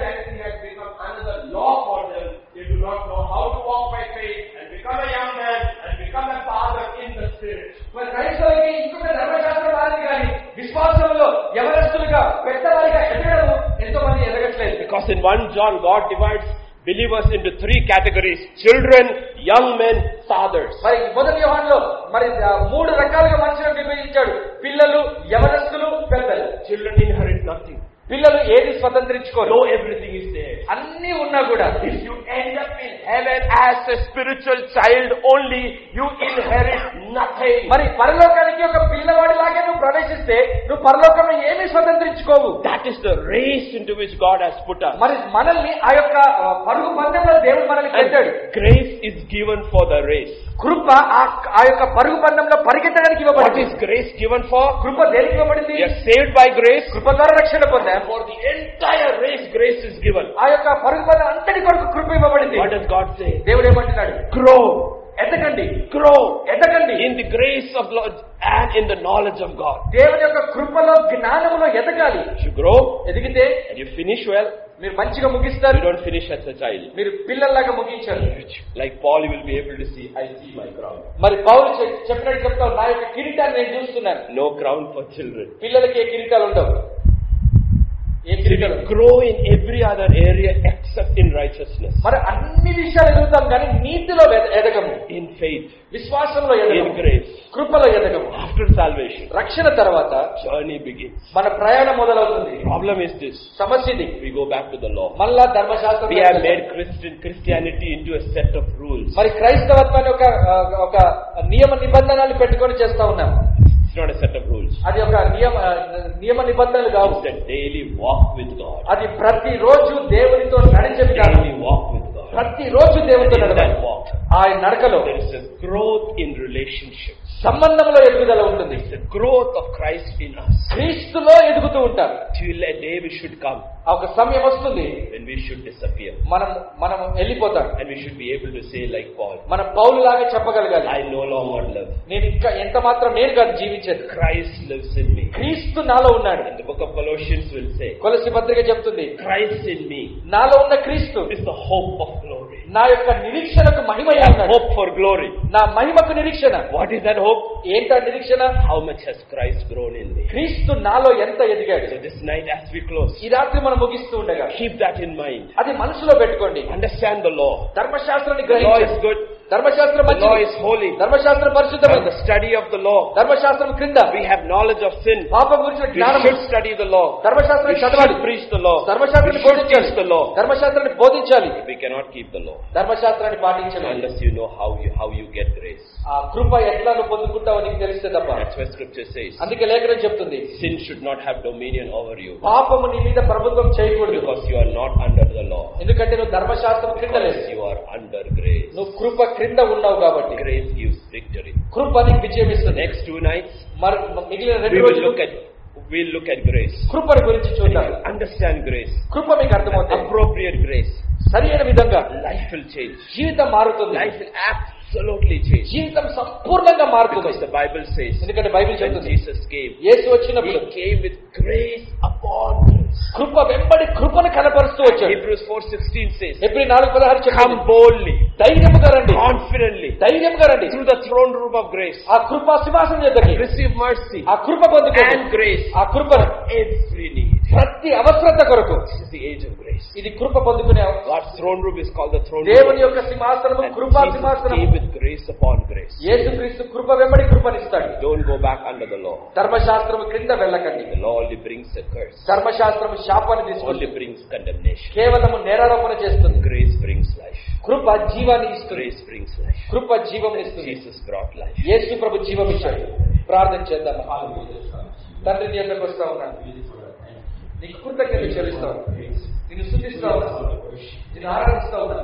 law for them. They do not know how to walk by faith and become a young man and become a father in the spirit. మరి క్రైస్తవులకి ఇంకొక ధర్మశాస్త్రం రాదు, కానీ విశ్వాసంలో యవనస్తులుగా పెద్దవారిగా ఎదగడం ఎంతో మంది ఎదగట్లేదు. Because in 1 John God divides believers into 3 categories: children, young men, fathers. మరి మొదటి యోహానులో మరి 3 రకాలుగా మనుషులను విభజించాడు. పిల్లలు, యవనస్తులు, పెద్దలు. Children inherit nothing. పిల్లలు ఏది స్వతంత్రించుకోరు. Though everything is there. అన్ని ఉన్నా కూడా, if you end up in heaven as a spiritual child only, you inherit nothing. మరి పరలోకానికి ఒక పిల్లవాడి లాగా నువ్వు ప్రవేశిస్తే నువ్వు పరలోకంలో ఏమీ స్వతంత్రించుకోవు. That is the race into which God has put us. మరి మనల్ని ఆ యొక్క పరుగు పందెంలో దేవుడు మనల్ని పెట్టాడు. Grace is given for the race. కృప ఆ యొక్క పరుగు పందెంలో పరిగెత్తడానికి ఇవ్వబడింది. What is grace given for? కృప దేనికి ఇవ్వబడింది? We are saved by grace. కృప ద్వారా రక్షణ పొందాం. For the entire race, grace is given. ఆ యొక్క పరుగు పందెం అంతటి కొరకు కృప ఇవ్వబడింది. What does God say? దేవుడు ఏమంటున్నాడు? Grow. ఎదగండి. Grow. ఎదగండి. In the grace of Lord and in the knowledge of God. దేవుని యొక్క కృపలో, జ్ఞానములో ఎదగాలి. You grow. ఎదిగితే and you finish well. మీరు మంచిగా ముగిస్తారు. You don't finish as a child. మీరు పిల్లల్లాగా ముగించారు. Like Paul, you will be able to see, I see my crown. మరి పౌలు చెప్పినట్టు చెప్తావు, నా యొక్క కిరీటాన్ని నేను చూస్తున్నాను. No crown for children. పిల్లలకి ఏ కిరీటాలు ఉండవు. ఏ కిరీటాలు? Grow in every other area except in righteousness. మరి అన్ని విషయాలు ఎదుగుతాం, కానీ నీతిలో ఎదగము. In faith. విశ్వాసంలో ఎదగము. In grace. కృపలో ఎదగము. After salvation. రక్షణ తర్వాత journey begins. మన ప్రయాణం మొదలవుతుంది. Problem is this. సమస్య ఇది. We go back to the law. మళ్ళా ధర్మశాస్త్రం. We have made Christianity into a set of rules. మరి క్రైస్తవత్వాన్ని ఒక నియమ నిబంధనలు పెట్టుకొని చేస్తా ఉన్నాం. It's not a set of rules. అది ఒక నియమ నిబంధనలు కావు. It's a daily walk with God. అది ప్రతిరోజు దేవునితో నడిచే విధానం. Daily walk with God. ప్రతిరోజు దేవునితో నడవాలి. ఆ నడకలో there is a growth in relationships. సంబంధంలో ఎదుగుదల ఉంటుంది. It's the growth of Christ in us. క్రీస్తులో ఎదుగుతూ ఉంటారు. Till a day we should come. ఒక సమయం వస్తుంది when we should disappear. మనం వెళ్ళిపోతాం. And we should be able to say like Paul. మనం పౌలు లాగా చెప్పగలగాలి. I no longer live. నేను ఇంకా ఎంత మాత్రం నేను కాదు జీవించేది. Christ lives in me. క్రీస్తు నాలో ఉన్నాడు. And the book of Colossians will say. కొలస్సీ పత్రిక చెప్తుంది, Christ in me. నాలో ఉన్న క్రీస్తు is the hope of glory. నా యొక్క నిరీక్షణకు మహిమయే ఉన్నాడు. Hope for glory. నా మహిమకు నిరీక్షణ. What is that hope? ఏంటా నిరీక్షణ? How much has Christ grown in me? క్రీస్తు నాలో ఎంత ఎదిగాడు. So this night as we close, ఈ రాత్రి మనం ముగిస్తూ ఉండగా keep that in mind. అది మనసులో పెట్టుకోండి. Understand the law. ధర్మశాస్త్రాన్ని The law is గ్రహించండి. good. ధర్మశాస్త్రం The law మంచిది. is holy. ధర్మశాస్త్రం And పరిశుద్ధమైనది. the study of the law. ధర్మశాస్త్రం క్రింద We have knowledge of sin. పాపం గురించిన We జ్ఞానం. should study the law. We ధర్మశాస్త్రాన్ని చదవాలి. should preach the law. We ధర్మశాస్త్రాన్ని should teach బోధించాలి. the law. ధర్మశాస్త్రాన్ని బోధించాలి. We cannot keep the law ధర్మశాస్త్రాన్ని పాటించాలి. unless you know how you get grace. ఆ కృప ఎట్లా నువ్వు పొందుకుంటావో నీకు తెలిస్తే తప్ప. That's why Scripture says. అందుకే లేఖనం చెప్తుంది, Sin should not have dominion over you. పాపము నీ మీద ప్రభుత్వం చేయకూడదు. Because you are not under the law. ఎందుకంటే నువ్వు ధర్మశాస్త్రం క్రింద లేదు. Because you are under grace. నువ్వు కృప క్రింద ఉన్నావు కాబట్టి Grace gives victory. కృప నీకు విజయం ఇస్తుంది. Next 2 nights, మిగిలిన 2 we will రోజులు we'll look at grace. కృపను గురించి చూద్దాం. Understand grace. కృప మీకు అర్థమవుతుంది. Appropriate grace. సరైన విధంగా Life will change. జీవితం మారుతుంది. Life will absolutely change. జీవితం సంపూర్ణంగా మారుతుంది. Because the Bible says, ఎందుకంటే బైబిల్ when చెప్తుంది Jesus came, యేసు వచ్చినప్పుడు He came with grace upon grace. కృప వెంబడి కృపను కనపరుస్తూ వచ్చాడు. Hebrews 4:16 says, హెబ్రీ 4:16 చెప్తుంది, come boldly, ధైర్యముగా రండి, confidently, ధైర్యముగా రండి, through the throne room of grace, ఆ కృపా సింహాసనం యొద్దకి, receive mercy ఆ కృప పొందుకోండి, and grace, ఆ కృపను every need. ప్రతి అవసరత కొరకు. This is the age of grace. ఇది కృప పొందుకునే God's throne room is called the throne room. దేవుని యొక్క సింహాసనము And కృపా Jesus సింహాసనం. came with grace upon grace. యేసుక్రీస్తు కృప వెంబడి కృపనిస్తాడు. Don't go back under the law. ధర్మశాస్త్రము క్రింద వెళ్ళకండి. The law only brings a curse. ధర్మశాస్త్రము శాపాన్ని తీసుకొస్తుంది, Only brings condemnation. కేవలము నేరారోపణ చేస్తుంది. Grace brings life. కృప జీవాన్ని ఇస్తుంది. Grace brings life. కృప జీవం ఇస్తుంది. Jesus brought life. యేసు ప్రభు జీవం ఇచ్చాడు. ప్రార్థన చేద్దాం. తండ్రి నీ దగ్గరకు వస్తా ఉన్నాను, నీకు కృతజ్ఞత చెల్లిస్తా ఉన్నాను, నిన్ను స్తుతిస్తా ఉన్నాను, నిన్ను ఆరాధిస్తా ఉన్నాను.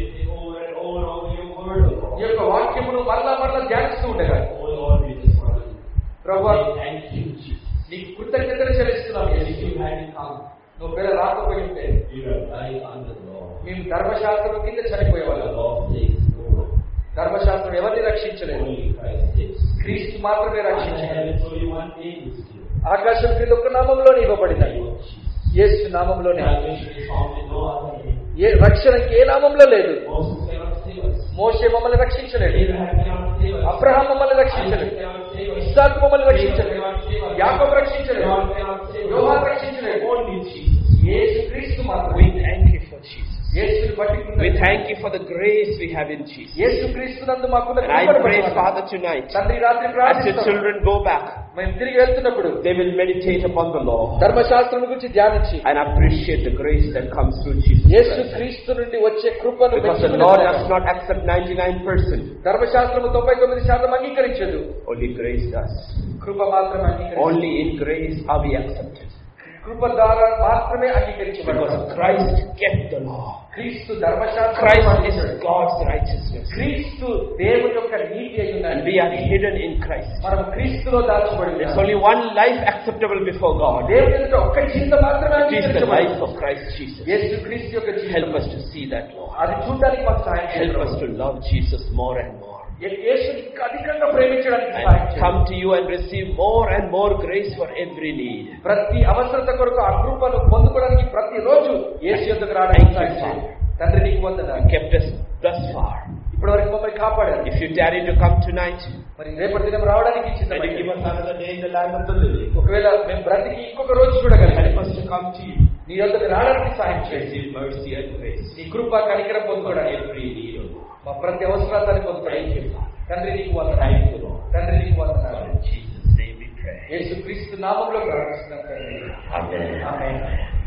ఈ యొక్క వాక్యమును మరలా మరలా ధ్యానిస్తూ ఉండగా ప్రభువా నీకు కృతజ్ఞతలు చెల్లిస్తున్నాను. నువ్వు పేరు రాకపోయి ఉంటే మేము ధర్మశాస్త్రం కింద చనిపోయేవాళ్ళం. ధర్మశాస్త్రం ఎవరిని రక్షించలేదు, క్రీస్తు మాత్రమే రక్షించలేదు. ఆకాశం క్రింద ఒక నామంలోనే ఇవ్వబడినది, యేసు నామంలోనే. ఏ రక్షణకి ఏ నామంలో లేదు. మోషే మమ్మల్ని రక్షించలేదు, అబ్రహాం మమ్మల్ని రక్షించలేదు, ఇస్సాకు మమ్మల్ని రక్షించలేదు, యాకోబు రక్షించలేదు, యోహాను రక్షించలేదు. యేసు క్రీస్తు మాత్రమే. We thank you for Jesus. యేసుని బట్టి We thank you for the grace we have in Jesus. యేసు క్రీస్తునందు మాకున్న And I కృపను pray, బట్టి Father, tonight, తండ్రి రాత్రి as your ప్రార్థిస్తాం, children go back, మేము తిరిగి వెళ్తున్నప్పుడు they will meditate upon the law ధర్మశాస్త్రం గురించి ధ్యానించి and appreciate the grace that comes through Jesus Yesu Christ. క్రీస్తు నుండి వచ్చే కృపను Because the law does not accept 99%. ధర్మశాస్త్రము 99% అంగీకరించదు, Only grace does. కృప మాత్రమే అంగీకరించదు. Only in grace are we accepted. కృప ద్వారా మాత్రమే అంగీకరించబడదు. Because Christ kept the law. క్రీస్తు ధర్మశాస్త్రం, Christ is God's righteousness. క్రీస్తు దేవుని యొక్క నీతి అయి And ఉన్నాడు. we are hidden in Christ. మనం క్రీస్తులో దాచబడి There's ఉన్నాం. only one life acceptable before God. దేవుని ఎదుట ఒక్క జీవితం మాత్రమే It is the అంగీకరించబడదు. life of Christ Jesus. యేసు క్రీస్తు యొక్క జీవితం. Help us to see that, Lord. అది చూడడానికి మాకు సహాయం Help చేయండి. us to love Jesus more and more. యేసుని ఇంకా అధికంగా ప్రేమించడానికి సహాయం And చేయండి. come to you and receive more and more grace for every need. ప్రతి అవసరత కొరకు ఆ కృపను పొందుకోవడానికి ప్రతి రోజు యేసు యొద్దకు రావడానికి సహాయం చేయండి. తండ్రి నీకు వందనాలు. You kept us thus far. ఇప్పటి వరకు మమ్మల్ని కాపాడారు. If you tarry to come tonight, మరి రేపటి దినం రావడానికి and you ఇచ్చింది. give us another day in the land of the living, ఒకవేళ మేము బ్రతికి ఇంకొక రోజు చూడగలిగాం, help us to come to you. నీ యొద్దకు రావడానికి సహాయం చేయండి. Receive mercy and grace. నీ కృప కనికరం For పొందుకోవడానికి, every need of మా ప్రతి అవసరాన్ని పొందుకోవడానికి. తండ్రి నీకు వందనాలు. Thank you, Lord. తండ్రి నీకు వందనాలు. In Jesus' name we pray. యేసు క్రీస్తు నామములో ప్రార్థిస్తున్నాం తండ్రి. Amen. ఆమేన్.